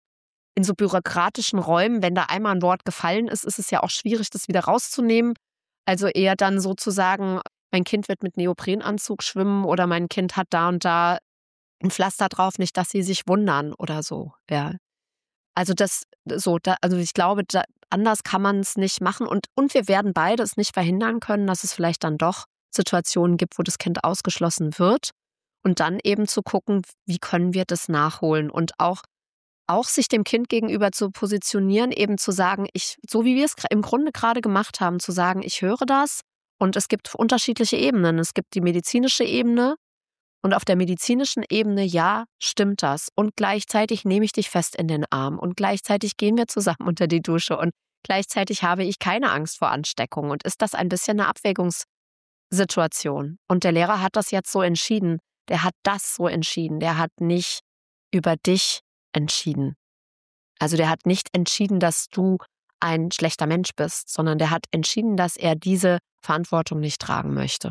in so bürokratischen Räumen, wenn da einmal ein Wort gefallen ist, ist es ja auch schwierig, das wieder rauszunehmen. Also eher dann sozusagen, mein Kind wird mit Neoprenanzug schwimmen oder mein Kind hat da und da ein Pflaster drauf, nicht, dass sie sich wundern oder so, ja. Also das so, da, also ich glaube, da, anders kann man es nicht machen und und wir werden beide es nicht verhindern können, dass es vielleicht dann doch Situationen gibt, wo das Kind ausgeschlossen wird und dann eben zu gucken, wie können wir das nachholen und auch auch sich dem Kind gegenüber zu positionieren, eben zu sagen, ich, so wie wir es gra- im Grunde gerade gemacht haben, zu sagen, ich höre das und es gibt unterschiedliche Ebenen. Es gibt die medizinische Ebene Und auf der medizinischen Ebene, ja, stimmt das. Und gleichzeitig nehme ich dich fest in den Arm und gleichzeitig gehen wir zusammen unter die Dusche und gleichzeitig habe ich keine Angst vor Ansteckung. Und ist das ein bisschen eine Abwägungssituation? Und der Lehrer hat das jetzt so entschieden. Der hat das so entschieden. Der hat nicht über dich entschieden. Also der hat nicht entschieden, dass du ein schlechter Mensch bist, sondern der hat entschieden, dass er diese Verantwortung nicht tragen möchte.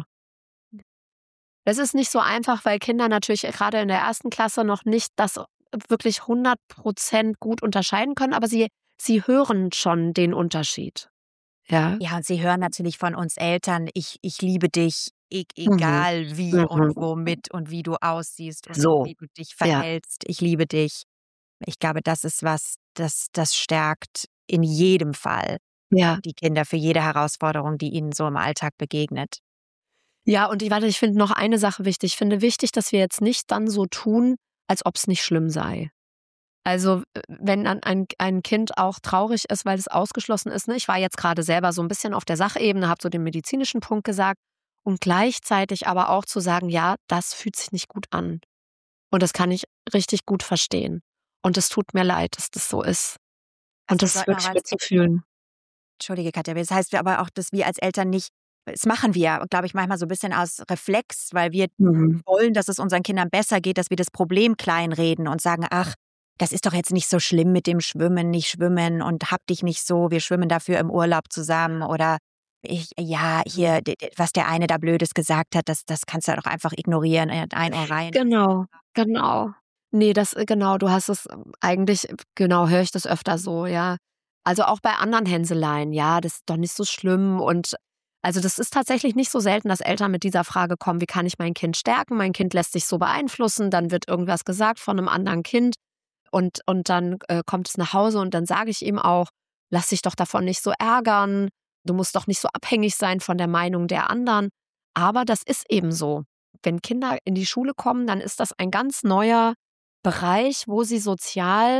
Das ist nicht so einfach, weil Kinder natürlich gerade in der ersten Klasse noch nicht das wirklich hundert Prozent gut unterscheiden können, aber sie, sie hören schon den Unterschied. Ja, Ja, und sie hören natürlich von uns Eltern, ich, ich liebe dich, e mhm. egal wie und Mhm. womit und wie du aussiehst und So, wie du dich ja, verhältst. Ich liebe dich. Ich glaube, das ist was, das, das stärkt in jedem Fall ja. die Kinder für jede Herausforderung, die ihnen so im Alltag begegnet. Ja, und ich warte, ich finde noch eine Sache wichtig. Ich finde wichtig, dass wir jetzt nicht dann so tun, als ob es nicht schlimm sei. Also, äh, wenn dann ein ein Kind auch traurig ist, weil es ausgeschlossen ist, ne? Ich war jetzt gerade selber so ein bisschen auf der Sachebene, habe so den medizinischen Punkt gesagt und gleichzeitig aber auch zu sagen: „Ja, das fühlt sich nicht gut an.“ Und das kann ich richtig gut verstehen. Und es tut mir leid, dass das so ist. Und Also das ist sollten auch wirklich als mitzufühlen. Entschuldige, Katja, das heißt aber auch, dass wir als Eltern nicht das machen wir, glaube ich, manchmal so ein bisschen aus Reflex, weil wir Mhm. wollen, dass es unseren Kindern besser geht, dass wir das Problem kleinreden und sagen: „Ach, das ist doch jetzt nicht so schlimm mit dem Schwimmen, nicht schwimmen und hab dich nicht so, wir schwimmen dafür im Urlaub zusammen“ oder ich ja, hier, d d was der eine da Blödes gesagt hat, das das kannst du doch einfach ignorieren, äh, ein Ohr rein. Genau, genau. Ne, das äh, genau, du hast es ähm, eigentlich genau, höre ich das öfter so, ja. Also, auch bei anderen Hänseleien, ja, das ist doch nicht so schlimm und also, das ist tatsächlich nicht so selten, dass Eltern mit dieser Frage kommen: „Wie kann ich mein Kind stärken? Mein Kind lässt sich so beeinflussen.“ Dann wird irgendwas gesagt von 'nem anderen Kind und und dann, äh, kommt es nach Hause und dann sage ich ihm auch: „Lass dich doch davon nicht so ärgern. Du musst doch nicht so abhängig sein von der Meinung der anderen.“ Aber das ist eben so. Wenn Kinder in die Schule kommen, dann ist das ein ganz neuer Bereich, wo sie sozial,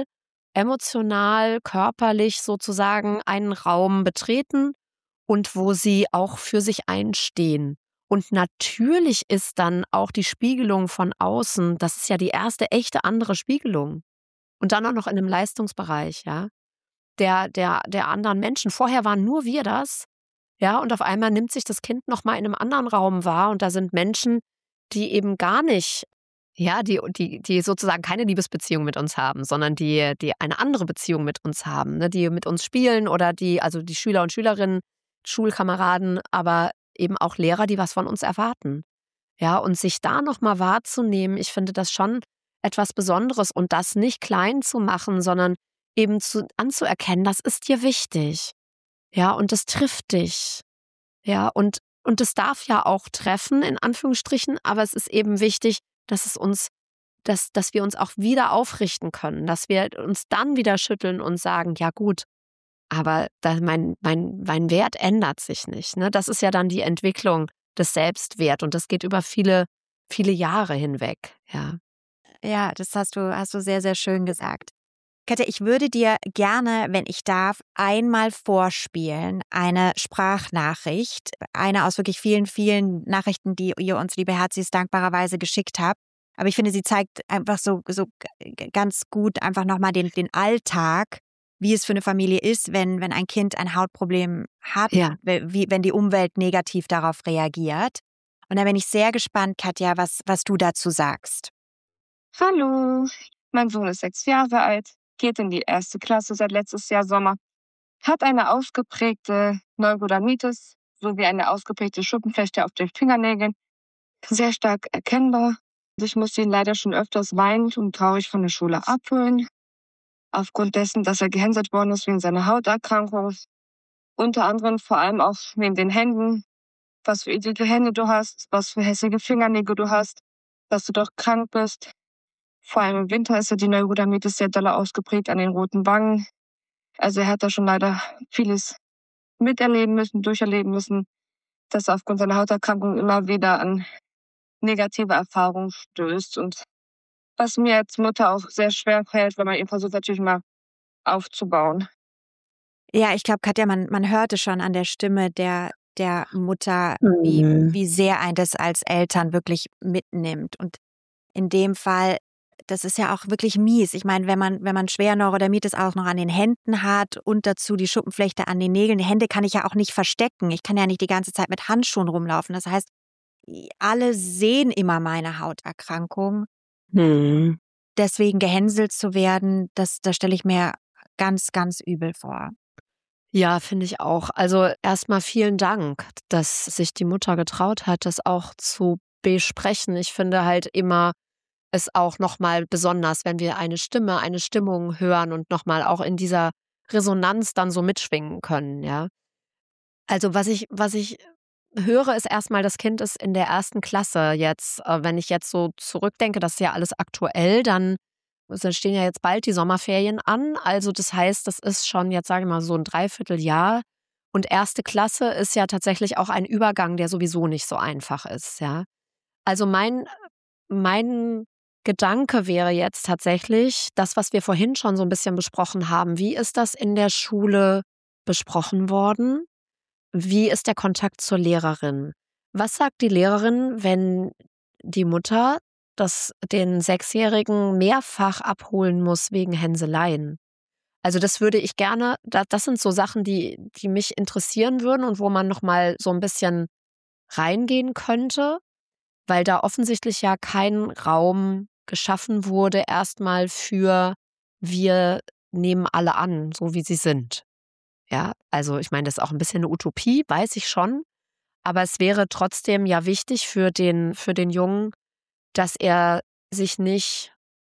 emotional, körperlich sozusagen einen Raum betreten und wo sie auch für sich einstehen. Und natürlich ist dann auch die Spiegelung von außen, das ist ja die erste echte andere Spiegelung. Und dann auch noch in 'nem Leistungsbereich, ja, der der der anderen Menschen. Vorher waren nur wir das, ja, und auf einmal nimmt sich das Kind noch mal in 'nem anderen Raum wahr und da sind Menschen, die eben gar nicht ja, die die die sozusagen keine Liebesbeziehung mit uns haben, sondern die die eine andere Beziehung mit uns haben, ne, die mit uns spielen oder die also die Schüler und Schülerinnen, Schulkameraden, aber eben auch Lehrer, die was von uns erwarten. Ja, und sich da noch mal wahrzunehmen, ich finde das schon etwas Besonderes und das nicht klein zu machen, sondern eben zu anzuerkennen, das ist dir wichtig. Ja, und das trifft dich. Ja, und und es darf ja auch treffen in Anführungsstrichen, aber es ist eben wichtig, dass es uns dass dass wir uns auch wieder aufrichten können, dass wir uns dann wieder schütteln und sagen: „Ja gut, aber da mein mein mein Wert ändert sich nicht“, ne? Das ist ja dann die Entwicklung des Selbstwert und das geht über viele, viele Jahre hinweg, ja. Ja, das hast du hast du sehr, sehr schön gesagt. Katja, ich würde dir gerne, wenn ich darf, einmal vorspielen, eine Sprachnachricht, eine aus wirklich vielen, vielen Nachrichten, die ihr uns, liebe Herzis, dankbarerweise geschickt habt. Aber ich finde, sie zeigt einfach so, so g- ganz gut einfach nochmal den, den Alltag, wie es für eine Familie ist, wenn, wenn ein Kind ein Hautproblem hat, Ja. wie, wenn die Umwelt negativ darauf reagiert. Und da bin ich sehr gespannt, Katja, was, was du dazu sagst. Hallo, mein Sohn ist sechs Jahre alt, geht in die erste Klasse seit letztes Jahr Sommer, hat eine ausgeprägte Neurodermitis sowie eine ausgeprägte Schuppenflechte auf den Fingernägeln, sehr stark erkennbar. Ich musste ihn leider schon öfters weinend und traurig von der Schule abholen, aufgrund dessen, dass er gehänselt worden ist wegen seiner Hauterkrankung. Unter anderem vor allem auch wegen den Händen, was für eklige Hände du hast, was für hässliche Fingernägel du hast, dass du doch krank bist. Vor allem im Winter ist ja die Neurodermitis sehr doll ausgeprägt an den roten Wangen. Also er hat da schon leider vieles miterleben müssen, durcherleben müssen, dass er aufgrund seiner Hauterkrankung immer wieder an negative Erfahrungen stößt. Und was mir als Mutter auch sehr schwer fällt, wenn man ihn versucht natürlich mal aufzubauen. Ja, ich glaube, Katja, man, man hörte schon an der Stimme, der, der Mutter, wie, Mhm. wie sehr ein das als Eltern wirklich mitnimmt. Und in dem Fall, das ist ja auch wirklich mies. Ich meine, wenn man, wenn man schwer Neurodermitis auch noch an den Händen hat und dazu die Schuppenflechte an den Nägeln, die Hände kann ich ja auch nicht verstecken. Ich kann ja nicht die ganze Zeit mit Handschuhen rumlaufen. Das heißt, alle sehen immer meine Hauterkrankung. Mhm. Deswegen gehänselt zu werden, das, das stelle ich mir ganz, ganz übel vor. Ja, finde ich auch. Also erstmal vielen Dank, dass sich die Mutter getraut hat, das auch zu besprechen. Ich finde halt immer es auch nochmal besonders, wenn wir eine Stimme, eine Stimmung hören und nochmal auch in dieser Resonanz dann so mitschwingen können, ja. Also was ich, was ich höre, ist erstmal, das Kind ist in der ersten Klasse jetzt. Äh, Wenn ich jetzt so zurückdenke, das ist ja alles aktuell, dann es stehen ja jetzt bald die Sommerferien an. Also das heißt, das ist schon jetzt, sage ich mal, so ein Dreivierteljahr. Und erste Klasse ist ja tatsächlich auch ein Übergang, der sowieso nicht so einfach ist, ja. Also mein, mein Gedanke wäre jetzt tatsächlich das, was wir vorhin schon so ein bisschen besprochen haben. Wie ist das in der Schule besprochen worden? Wie ist der Kontakt zur Lehrerin? Was sagt die Lehrerin, wenn die Mutter das den Sechsjährigen mehrfach abholen muss wegen Hänseleien? Also, das würde ich gerne da das sind so Sachen, die die mich interessieren würden und wo man noch mal so ein bisschen reingehen könnte, weil da offensichtlich ja kein Raum geschaffen wurde erstmal für: „Wir nehmen alle an, so wie sie sind." Ja, also ich meine, das ist auch ein bisschen eine Utopie, weiß ich schon, aber es wäre trotzdem ja wichtig für den für den Jungen, dass er sich nicht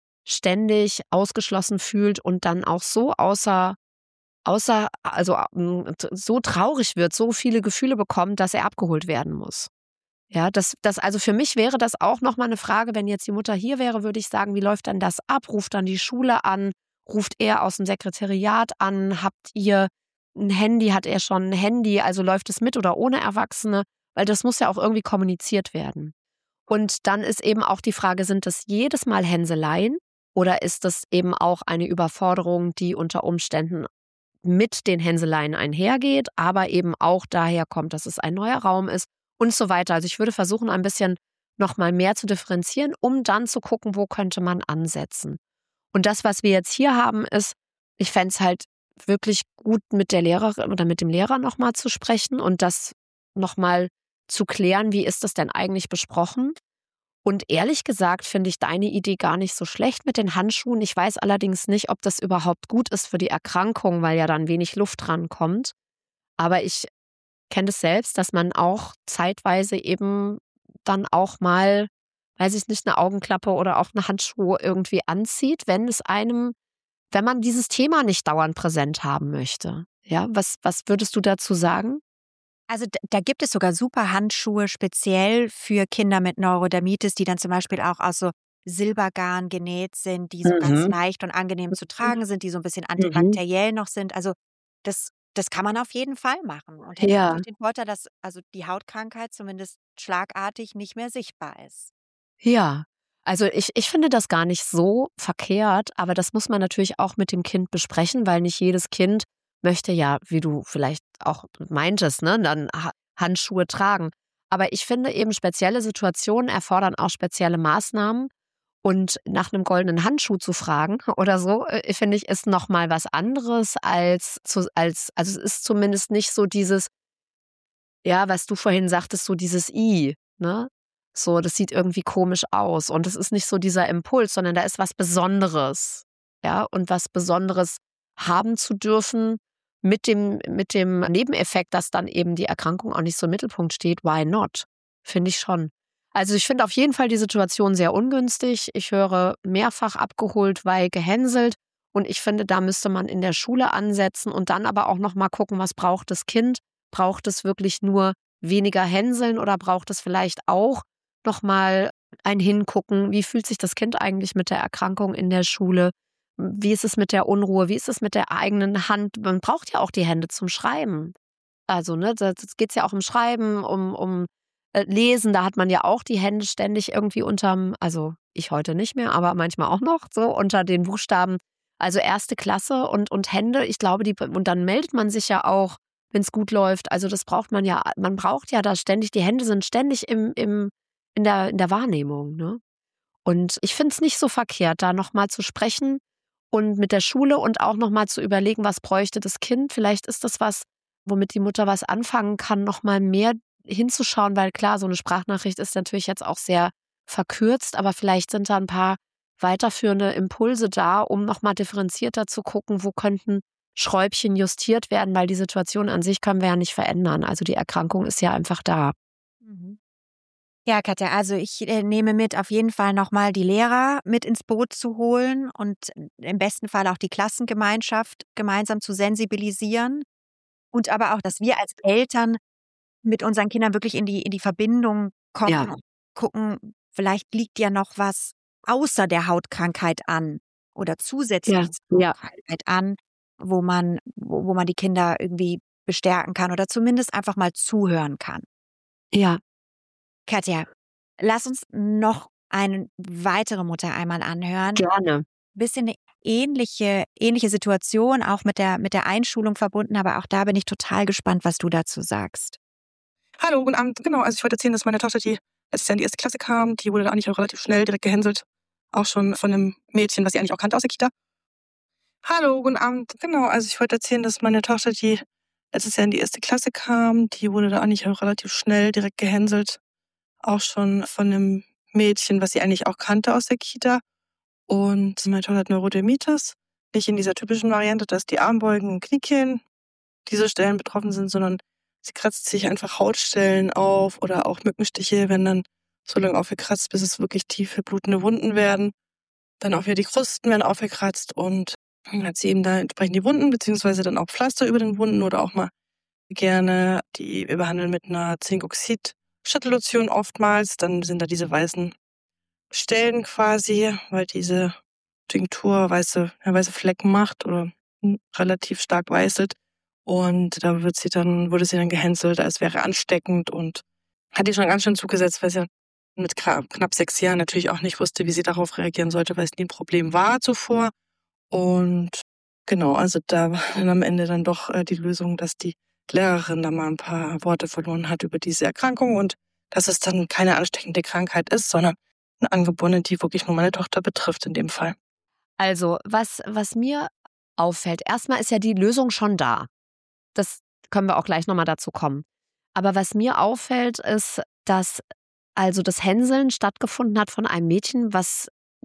ständig ausgeschlossen fühlt und dann auch so außer außer also, hm, t so traurig wird, so viele Gefühle bekommt, dass er abgeholt werden muss. Ja, das das also für mich wäre das auch noch mal 'ne Frage, wenn jetzt die Mutter hier wäre, würde ich sagen: „Wie läuft dann das ab? Ruft dann die Schule an? Ruft er aus'm Sekretariat an? Habt ihr 'n Handy? Hat er schon 'n Handy? Also, läuft es mit oder ohne Erwachsene?" Weil das muss ja auch irgendwie kommuniziert werden. Und dann ist eben auch die Frage, sind das jedes Mal Hänseleien oder ist das eben auch eine Überforderung, die unter Umständen mit den Hänseleien einhergeht, aber eben auch daher kommt, dass es ein neuer Raum ist und so weiter. Also, ich würde versuchen, ein bisschen noch mal mehr zu differenzieren, um dann zu gucken, wo könnte man ansetzen. Und das, was wir jetzt hier haben, ist, ich fände es halt wirklich gut, mit der Lehrerin oder mit dem Lehrer noch mal zu sprechen und das noch mal zu klären, wie ist das denn eigentlich besprochen? Und ehrlich gesagt finde ich deine Idee gar nicht so schlecht mit den Handschuhen. Ich weiß allerdings nicht, ob das überhaupt gut ist für die Erkrankung, weil ja dann wenig Luft rankommt. Aber ich kenne es selbst, dass man auch zeitweise eben dann auch mal, weiß ich nicht, eine Augenklappe oder auch eine Handschuhe irgendwie anzieht, wenn es einem wenn man dieses Thema nicht dauernd präsent haben möchte. Ja, was was würdest du dazu sagen? Also d- da gibt es sogar super Handschuhe speziell für Kinder mit Neurodermitis, die dann zum Beispiel auch aus so Silbergarn genäht sind, die so ganz Mhm. leicht und angenehm zu tragen sind, die so ein bisschen Mhm. antibakteriell noch sind. Also das, das kann man auf jeden Fall machen und hätte Ja, natürlich den Vorteil, dass also die Hautkrankheit zumindest schlagartig nicht mehr sichtbar ist. ja. Also ich ich finde das gar nicht so verkehrt, aber das muss man natürlich auch mit dem Kind besprechen, weil nicht jedes Kind möchte ja, wie du vielleicht auch meintest, ne, dann Ha Handschuhe tragen. Aber ich finde eben, spezielle Situationen erfordern auch spezielle Maßnahmen und nach einem goldenen Handschuh zu fragen oder so, äh, finde ich, ist noch mal was anderes als zu als also, es ist zumindest nicht so dieses ja, was du vorhin sagtest, so dieses „I", ne? So, das sieht irgendwie komisch aus und es ist nicht so dieser Impuls, sondern da ist was Besonderes, ja? Und was Besonderes haben zu dürfen mit dem mit dem Nebeneffekt, dass dann eben die Erkrankung auch nicht so im Mittelpunkt steht, why not? Finde ich schon. Also, ich finde auf jeden Fall die Situation sehr ungünstig. Ich höre mehrfach abgeholt, weil gehänselt und ich finde, da müsste man in der Schule ansetzen und dann aber auch noch mal gucken, was braucht das Kind? Braucht es wirklich nur weniger hänseln oder braucht es vielleicht auch noch mal ein Hingucken, wie fühlt sich das Kind eigentlich mit der Erkrankung in der Schule? Wie ist es mit der Unruhe? Wie ist es mit der eigenen Hand? Man braucht ja auch die Hände zum Schreiben. Also, ne, da geht es ja auch um Schreiben, um um, äh, Lesen, da hat man ja auch die Hände ständig irgendwie unterm also, ich heute nicht mehr, aber manchmal auch noch so unter den Buchstaben. Also, erste Klasse und und Hände, ich glaube, die und dann meldet man sich ja auch wenn es gut läuft. Also das braucht man ja, man braucht ja da ständig, die Hände sind ständig im, im, in der, in der Wahrnehmung, ne? Und ich finde es nicht so verkehrt, da nochmal zu sprechen und mit der Schule und auch nochmal zu überlegen, was bräuchte das Kind. Vielleicht ist das was, womit die Mutter was anfangen kann, nochmal mehr hinzuschauen, weil klar, so eine Sprachnachricht ist natürlich jetzt auch sehr verkürzt, aber vielleicht sind da ein paar weiterführende Impulse da, um nochmal differenzierter zu gucken, wo könnten Schräubchen justiert werden, weil die Situation an sich können wir ja nicht verändern. Also die Erkrankung ist ja einfach da. Mhm. Ja, Katja, also ich äh, nehme mit, auf jeden Fall nochmal die Lehrer mit ins Boot zu holen und im besten Fall auch die Klassengemeinschaft gemeinsam zu sensibilisieren und aber auch, dass wir als Eltern mit unseren Kindern wirklich in die, in die Verbindung kommen Ja. und gucken, vielleicht liegt ja noch was außer der Hautkrankheit an oder zusätzlich Ja, zur ja. Hautkrankheit an, wo man, wo, wo man die Kinder irgendwie bestärken kann oder zumindest einfach mal zuhören kann. Ja, Katja, lass uns noch eine weitere Mutter einmal anhören. gerne. Bisschen eine ähnliche, ähnliche Situation, auch mit der, mit der Einschulung verbunden, aber auch da bin ich total gespannt, was du dazu sagst. Hallo, guten Abend. Genau, also ich wollte erzählen, dass meine Tochter, die letztes Jahr in die erste Klasse kam, die wurde da eigentlich auch relativ schnell direkt gehänselt. Auch schon von einem Mädchen, was sie eigentlich auch kannte aus der Kita. Hallo, guten Abend. Genau, also ich wollte erzählen, dass meine Tochter, die letztes Jahr in die erste Klasse kam, die wurde da eigentlich auch relativ schnell direkt gehänselt. Auch schon von einem Mädchen, was sie eigentlich auch kannte aus der Kita. Und meine Tochter hat Neurodermitis. Nicht in dieser typischen Variante, dass die Armbeugen und Kniekehlen diese Stellen betroffen sind, sondern sie kratzt sich einfach Hautstellen auf oder auch Mückenstiche werden dann so lange aufgekratzt, bis es wirklich tiefe blutende Wunden werden. Dann auch wieder die Krusten werden aufgekratzt und dann hat sie eben da entsprechend die Wunden, beziehungsweise dann auch Pflaster über den Wunden oder auch mal gerne, die wir behandeln mit einer Zinkoxid-Schüttellotion oftmals. Dann sind da diese weißen Stellen quasi, weil diese Tinktur weiße, ja, weiße Flecken macht oder relativ stark weißelt. Und da wird sie dann, wurde sie dann gehänselt, als wäre ansteckend und hat die schon ganz schön zugesetzt, weil sie mit knapp sechs Jahren natürlich auch nicht wusste, wie sie darauf reagieren sollte, weil es nie ein Problem war zuvor. Und genau, also da war dann am Ende dann doch äh, die Lösung, dass die Lehrerin da mal ein paar Worte verloren hat über diese Erkrankung und dass es dann keine ansteckende Krankheit ist, sondern eine angeborene, die wirklich nur meine Tochter betrifft in dem Fall. Also was, was mir auffällt, erstmal ist ja die Lösung schon da. Das können wir auch gleich nochmal dazu kommen. Aber was mir auffällt, ist, dass also das Hänseln stattgefunden hat von einem Mädchen, was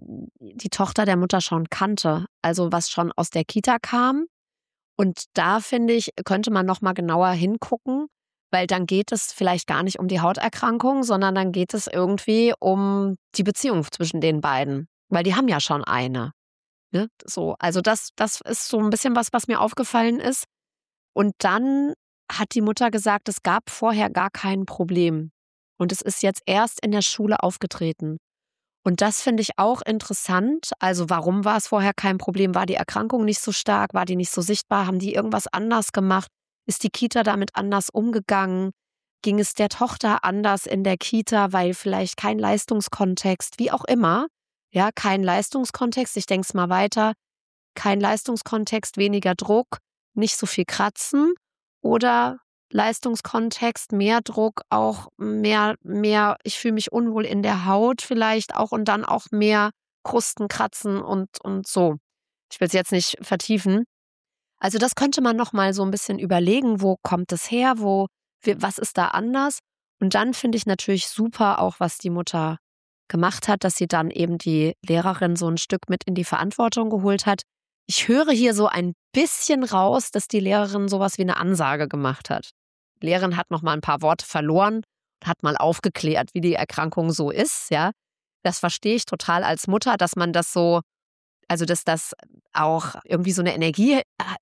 die Tochter der Mutter schon kannte, also was schon aus der Kita kam. Und da, finde ich, könnte man nochmal genauer hingucken, weil dann geht es vielleicht gar nicht um die Hauterkrankung, sondern dann geht es irgendwie um die Beziehung zwischen den beiden, weil die haben ja schon eine. Ne? So, also das, das ist so ein bisschen was, was mir aufgefallen ist. Und dann hat die Mutter gesagt, es gab vorher gar kein Problem. Und es ist jetzt erst in der Schule aufgetreten. Und das finde ich auch interessant. Also warum war es vorher kein Problem? War die Erkrankung nicht so stark? War die nicht so sichtbar? Haben die irgendwas anders gemacht? Ist die Kita damit anders umgegangen? Ging es der Tochter anders in der Kita, weil vielleicht kein Leistungskontext, wie auch immer, ja, kein Leistungskontext, ich denke es mal weiter, kein Leistungskontext, weniger Druck, nicht so viel Kratzen oder Leistungskontext, mehr Druck, auch mehr, mehr, ich fühle mich unwohl in der Haut vielleicht auch und dann auch mehr Krusten, Kratzen und, und so. Ich will es jetzt nicht vertiefen. Also das könnte man nochmal so ein bisschen überlegen, wo kommt es her, wo, was ist da anders? Und dann finde ich natürlich super auch, was die Mutter gemacht hat, dass sie dann eben die Lehrerin so ein Stück mit in die Verantwortung geholt hat. Ich höre hier so ein bisschen raus, dass die Lehrerin sowas wie eine Ansage gemacht hat. Die Lehrerin hat noch mal ein paar Worte verloren und hat mal aufgeklärt, wie die Erkrankung so ist. Ja, das verstehe ich total als Mutter, dass man das so, also dass das auch irgendwie so eine Energie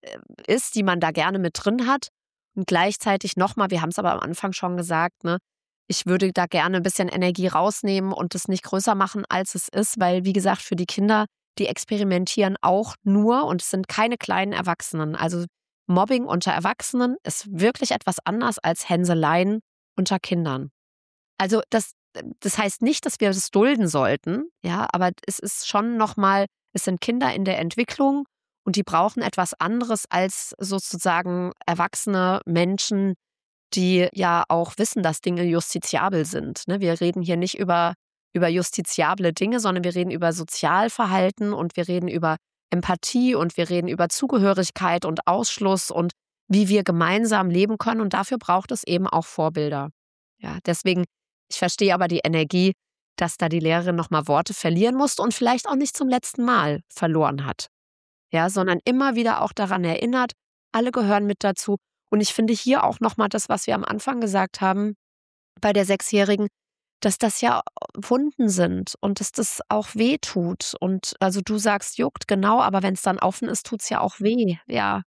ist, die man da gerne mit drin hat. Und gleichzeitig nochmal, wir haben es aber am Anfang schon gesagt, ne, ich würde da gerne ein bisschen Energie rausnehmen und das nicht größer machen, als es ist, weil, wie gesagt, für die Kinder, die experimentieren auch nur und es sind keine kleinen Erwachsenen. Also Mobbing unter Erwachsenen ist wirklich etwas anders als Hänseleien unter Kindern. Also das, das heißt nicht, dass wir das dulden sollten, ja, aber es ist schon nochmal, es sind Kinder in der Entwicklung Und die brauchen etwas anderes als sozusagen erwachsene Menschen, die ja auch wissen, dass Dinge justiziabel sind. Ne? Wir reden hier nicht über, über justiziable Dinge, sondern wir reden über Sozialverhalten und wir reden über Empathie und wir reden über Zugehörigkeit und Ausschluss und wie wir gemeinsam leben können. Und dafür braucht es eben auch Vorbilder. Ja, deswegen, ich verstehe aber die Energie, dass da die Lehrerin nochmal Worte verlieren musste und vielleicht auch nicht zum letzten Mal verloren hat. Ja, sondern immer wieder auch daran erinnert, alle gehören mit dazu. Und ich finde hier auch nochmal das, was wir am Anfang gesagt haben, bei der Sechsjährigen, dass das ja Wunden sind und dass das auch weh tut. Und also du sagst, juckt, genau, aber wenn es dann offen ist, tut es ja auch weh. Ja.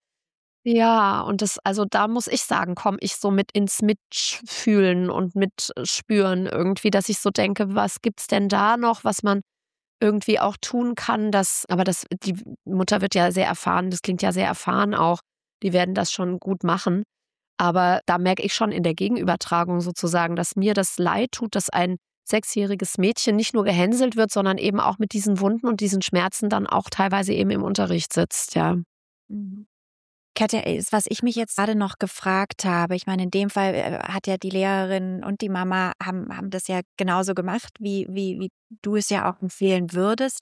Ja, und das, also da muss ich sagen, komme ich so mit ins Mitfühlen und Mitspüren irgendwie, dass ich so denke, was gibt's denn da noch, was man irgendwie auch tun kann, dass, aber das, die Mutter wird ja sehr erfahren, das klingt ja sehr erfahren auch, die werden das schon gut machen. Aber da merke ich schon in der Gegenübertragung sozusagen, dass mir das leid tut, dass ein sechsjähriges Mädchen nicht nur gehänselt wird, sondern eben auch mit diesen Wunden und diesen Schmerzen dann auch teilweise eben im Unterricht sitzt, ja. Mhm. Katja, was ich mich jetzt gerade noch gefragt habe, ich meine, in dem Fall äh, hat ja die Lehrerin und die Mama haben, haben das ja genauso gemacht, wie, wie, wie du es ja auch empfehlen würdest.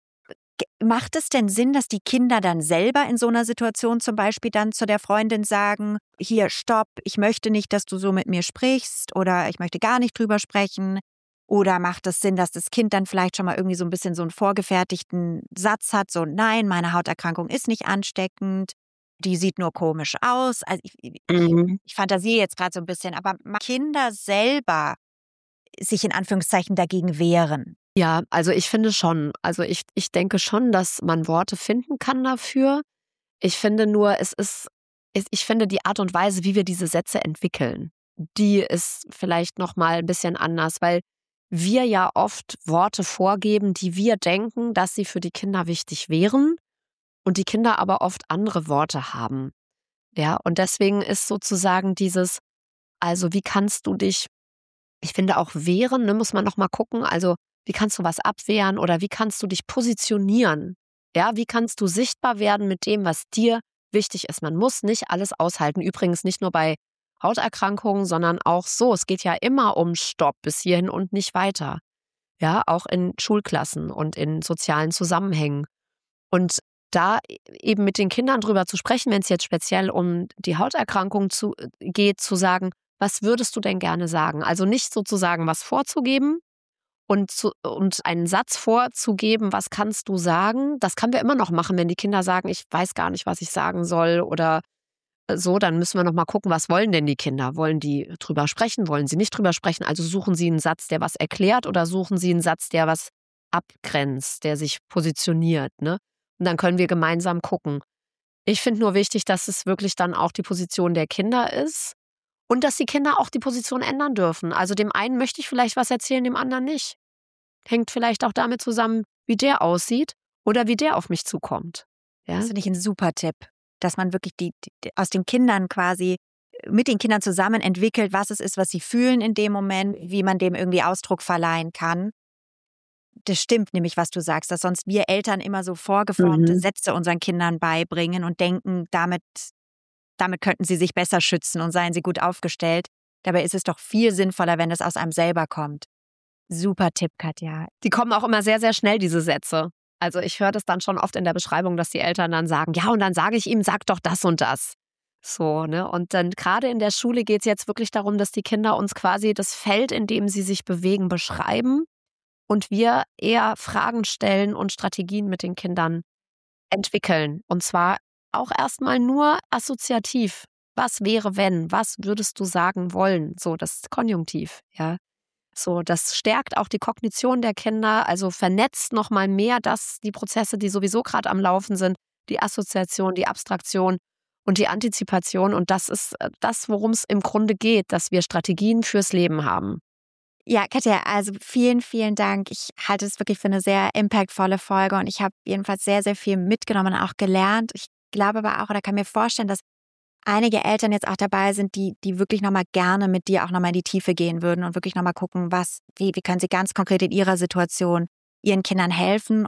Ge- Macht es denn Sinn, dass die Kinder dann selber in so einer Situation zum Beispiel dann zu der Freundin sagen, hier, stopp, ich möchte nicht, dass du so mit mir sprichst oder ich möchte gar nicht drüber sprechen? Oder macht es Sinn, dass das Kind dann vielleicht schon mal irgendwie so ein bisschen so einen vorgefertigten Satz hat, so, nein, meine Hauterkrankung ist nicht ansteckend, die sieht nur komisch aus. Also ich, ich, Mhm. ich fantasiere jetzt gerade so ein bisschen, aber Kinder selber sich in Anführungszeichen dagegen wehren. Ja, also ich finde schon, also ich, ich denke schon, dass man Worte finden kann dafür. Ich finde nur, es ist, es- ich finde die Art und Weise, wie wir diese Sätze entwickeln, die ist vielleicht nochmal ein bisschen anders, weil wir ja oft Worte vorgeben, die wir denken, dass sie für die Kinder wichtig wären und die Kinder aber oft andere Worte haben. Ja, und deswegen ist sozusagen dieses, also wie kannst du dich, ich finde auch wehren, ne, muss man noch mal gucken, also wie kannst du was abwehren oder wie kannst du dich positionieren? Ja, wie kannst du sichtbar werden mit dem, was dir wichtig ist? Man muss nicht alles aushalten. Übrigens nicht nur bei Hauterkrankungen, sondern auch so. Es geht ja immer um Stopp bis hierhin und nicht weiter. Ja, auch in Schulklassen und in sozialen Zusammenhängen. Und da eben mit den Kindern drüber zu sprechen, wenn es jetzt speziell um die Hauterkrankung zu, geht, zu sagen, was würdest du denn gerne sagen? Also nicht sozusagen was vorzugeben und, zu, und einen Satz vorzugeben, was kannst du sagen? Das können wir immer noch machen, wenn die Kinder sagen, ich weiß gar nicht, was ich sagen soll oder so, dann müssen wir noch mal gucken, was wollen denn die Kinder? Wollen die drüber sprechen? Wollen sie nicht drüber sprechen? Also suchen sie einen Satz, der was erklärt oder suchen sie einen Satz, der was abgrenzt, der sich positioniert, ne? Und dann können wir gemeinsam gucken. Ich finde nur wichtig, dass es wirklich dann auch die Position der Kinder ist und dass die Kinder auch die Position ändern dürfen. Also dem einen möchte ich vielleicht was erzählen, dem anderen nicht. Hängt vielleicht auch damit zusammen, wie der aussieht oder wie der auf mich zukommt. Ja? Das finde ich ein super Tipp, dass man wirklich die, die aus den Kindern quasi mit den Kindern zusammen entwickelt, was es ist, was sie fühlen in dem Moment, wie man dem irgendwie Ausdruck verleihen kann. Das stimmt nämlich, was du sagst, dass sonst wir Eltern immer so vorgeformte Mhm. Sätze unseren Kindern beibringen und denken, damit, damit könnten sie sich besser schützen und seien sie gut aufgestellt. Dabei ist es doch viel sinnvoller, wenn es aus einem selber kommt. Super Tipp, Katja. Die kommen auch immer sehr, sehr schnell, diese Sätze. Also ich höre das dann schon oft in der Beschreibung, dass die Eltern dann sagen, ja, und dann sage ich ihm, sag doch das und das. So, ne? Und dann gerade in der Schule geht es jetzt wirklich darum, dass die Kinder uns quasi das Feld, in dem sie sich bewegen, beschreiben und wir eher Fragen stellen und Strategien mit den Kindern entwickeln. Und zwar auch erstmal nur assoziativ. Was wäre, wenn? Was würdest du sagen wollen? So, das ist Konjunktiv, ja. So, das stärkt auch die Kognition der Kinder, also vernetzt nochmal mehr das, die Prozesse, die sowieso gerade am Laufen sind, die Assoziation, die Abstraktion und die Antizipation. Und das ist äh, das, worum es im Grunde geht, dass wir Strategien fürs Leben haben. Ja, Katja, also vielen, vielen Dank. Ich halte es wirklich für eine sehr impactvolle Folge und ich habe jedenfalls sehr, sehr viel mitgenommen und auch gelernt. Ich glaube aber auch oder kann mir vorstellen, dass einige Eltern jetzt auch dabei sind, die, die wirklich nochmal gerne mit dir auch nochmal in die Tiefe gehen würden und wirklich nochmal gucken, was, wie, wie können sie ganz konkret in ihrer Situation ihren Kindern helfen und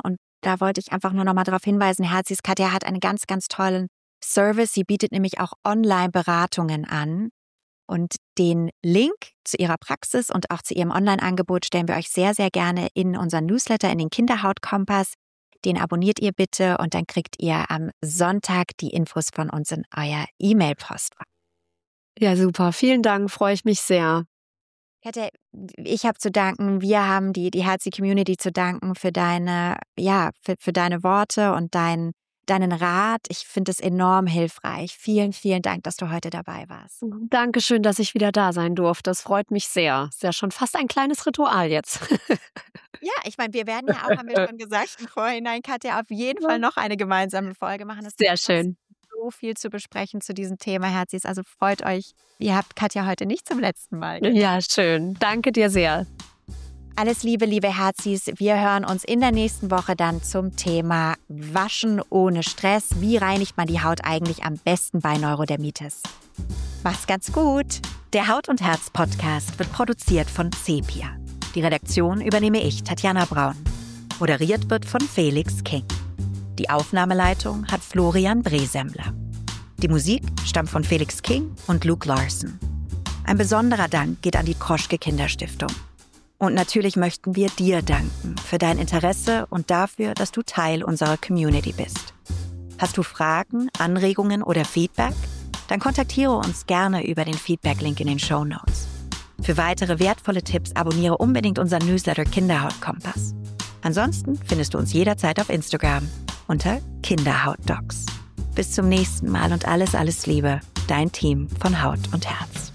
da wollte ich einfach nur noch mal darauf hinweisen, Herzis, Katja hat einen ganz, ganz tollen Service. Sie bietet nämlich auch Online-Beratungen an. Und den Link zu ihrer Praxis und auch zu ihrem Online-Angebot stellen wir euch sehr, sehr gerne in unseren Newsletter, in den Kinderhaut-Kompass. Den abonniert ihr bitte und dann kriegt ihr am Sonntag die Infos von uns in euer E-Mail-Postfach. Ja, super. Vielen Dank, freue ich mich sehr. Katja, ich habe zu danken, wir haben die, die Herzi-Community zu danken für deine, ja, für, für deine Worte und dein, deinen Rat. Ich finde es enorm hilfreich. Vielen, vielen Dank, dass du heute dabei warst. Dankeschön, dass ich wieder da sein durfte. Das freut mich sehr. Ist ja schon fast ein kleines Ritual jetzt. Ja, ich meine, wir werden ja auch, haben wir schon gesagt, im Vorhinein, Katja, auf jeden Fall noch eine gemeinsame Folge machen. Das sehr schön. So viel zu besprechen zu diesem Thema, Herzis. Also freut euch, ihr habt Katja heute nicht zum letzten Mal. Ja, schön. Danke dir sehr. Alles Liebe, liebe Herzis. Wir hören uns in der nächsten Woche dann zum Thema Waschen ohne Stress. Wie reinigt man die Haut eigentlich am besten bei Neurodermitis? Macht's ganz gut. Der Haut- und Herz-Podcast wird produziert von Sepia. Die Redaktion übernehme ich, Tatjana Braun. Moderiert wird von Felix King. Die Aufnahmeleitung hat Florian Bresemmler. Die Musik stammt von Felix King und Luke Larson. Ein besonderer Dank geht an die Kroschke Kinderstiftung. Und natürlich möchten wir dir danken für dein Interesse und dafür, dass du Teil unserer Community bist. Hast du Fragen, Anregungen oder Feedback? Dann kontaktiere uns gerne über den Feedback-Link in den Shownotes. Für weitere wertvolle Tipps abonniere unbedingt unseren Newsletter Kinderhaut-Kompass. Ansonsten findest du uns jederzeit auf Instagram unter Kinderhaut-Docs. Bis zum nächsten Mal und alles, alles Liebe, dein Team von Haut und Herz.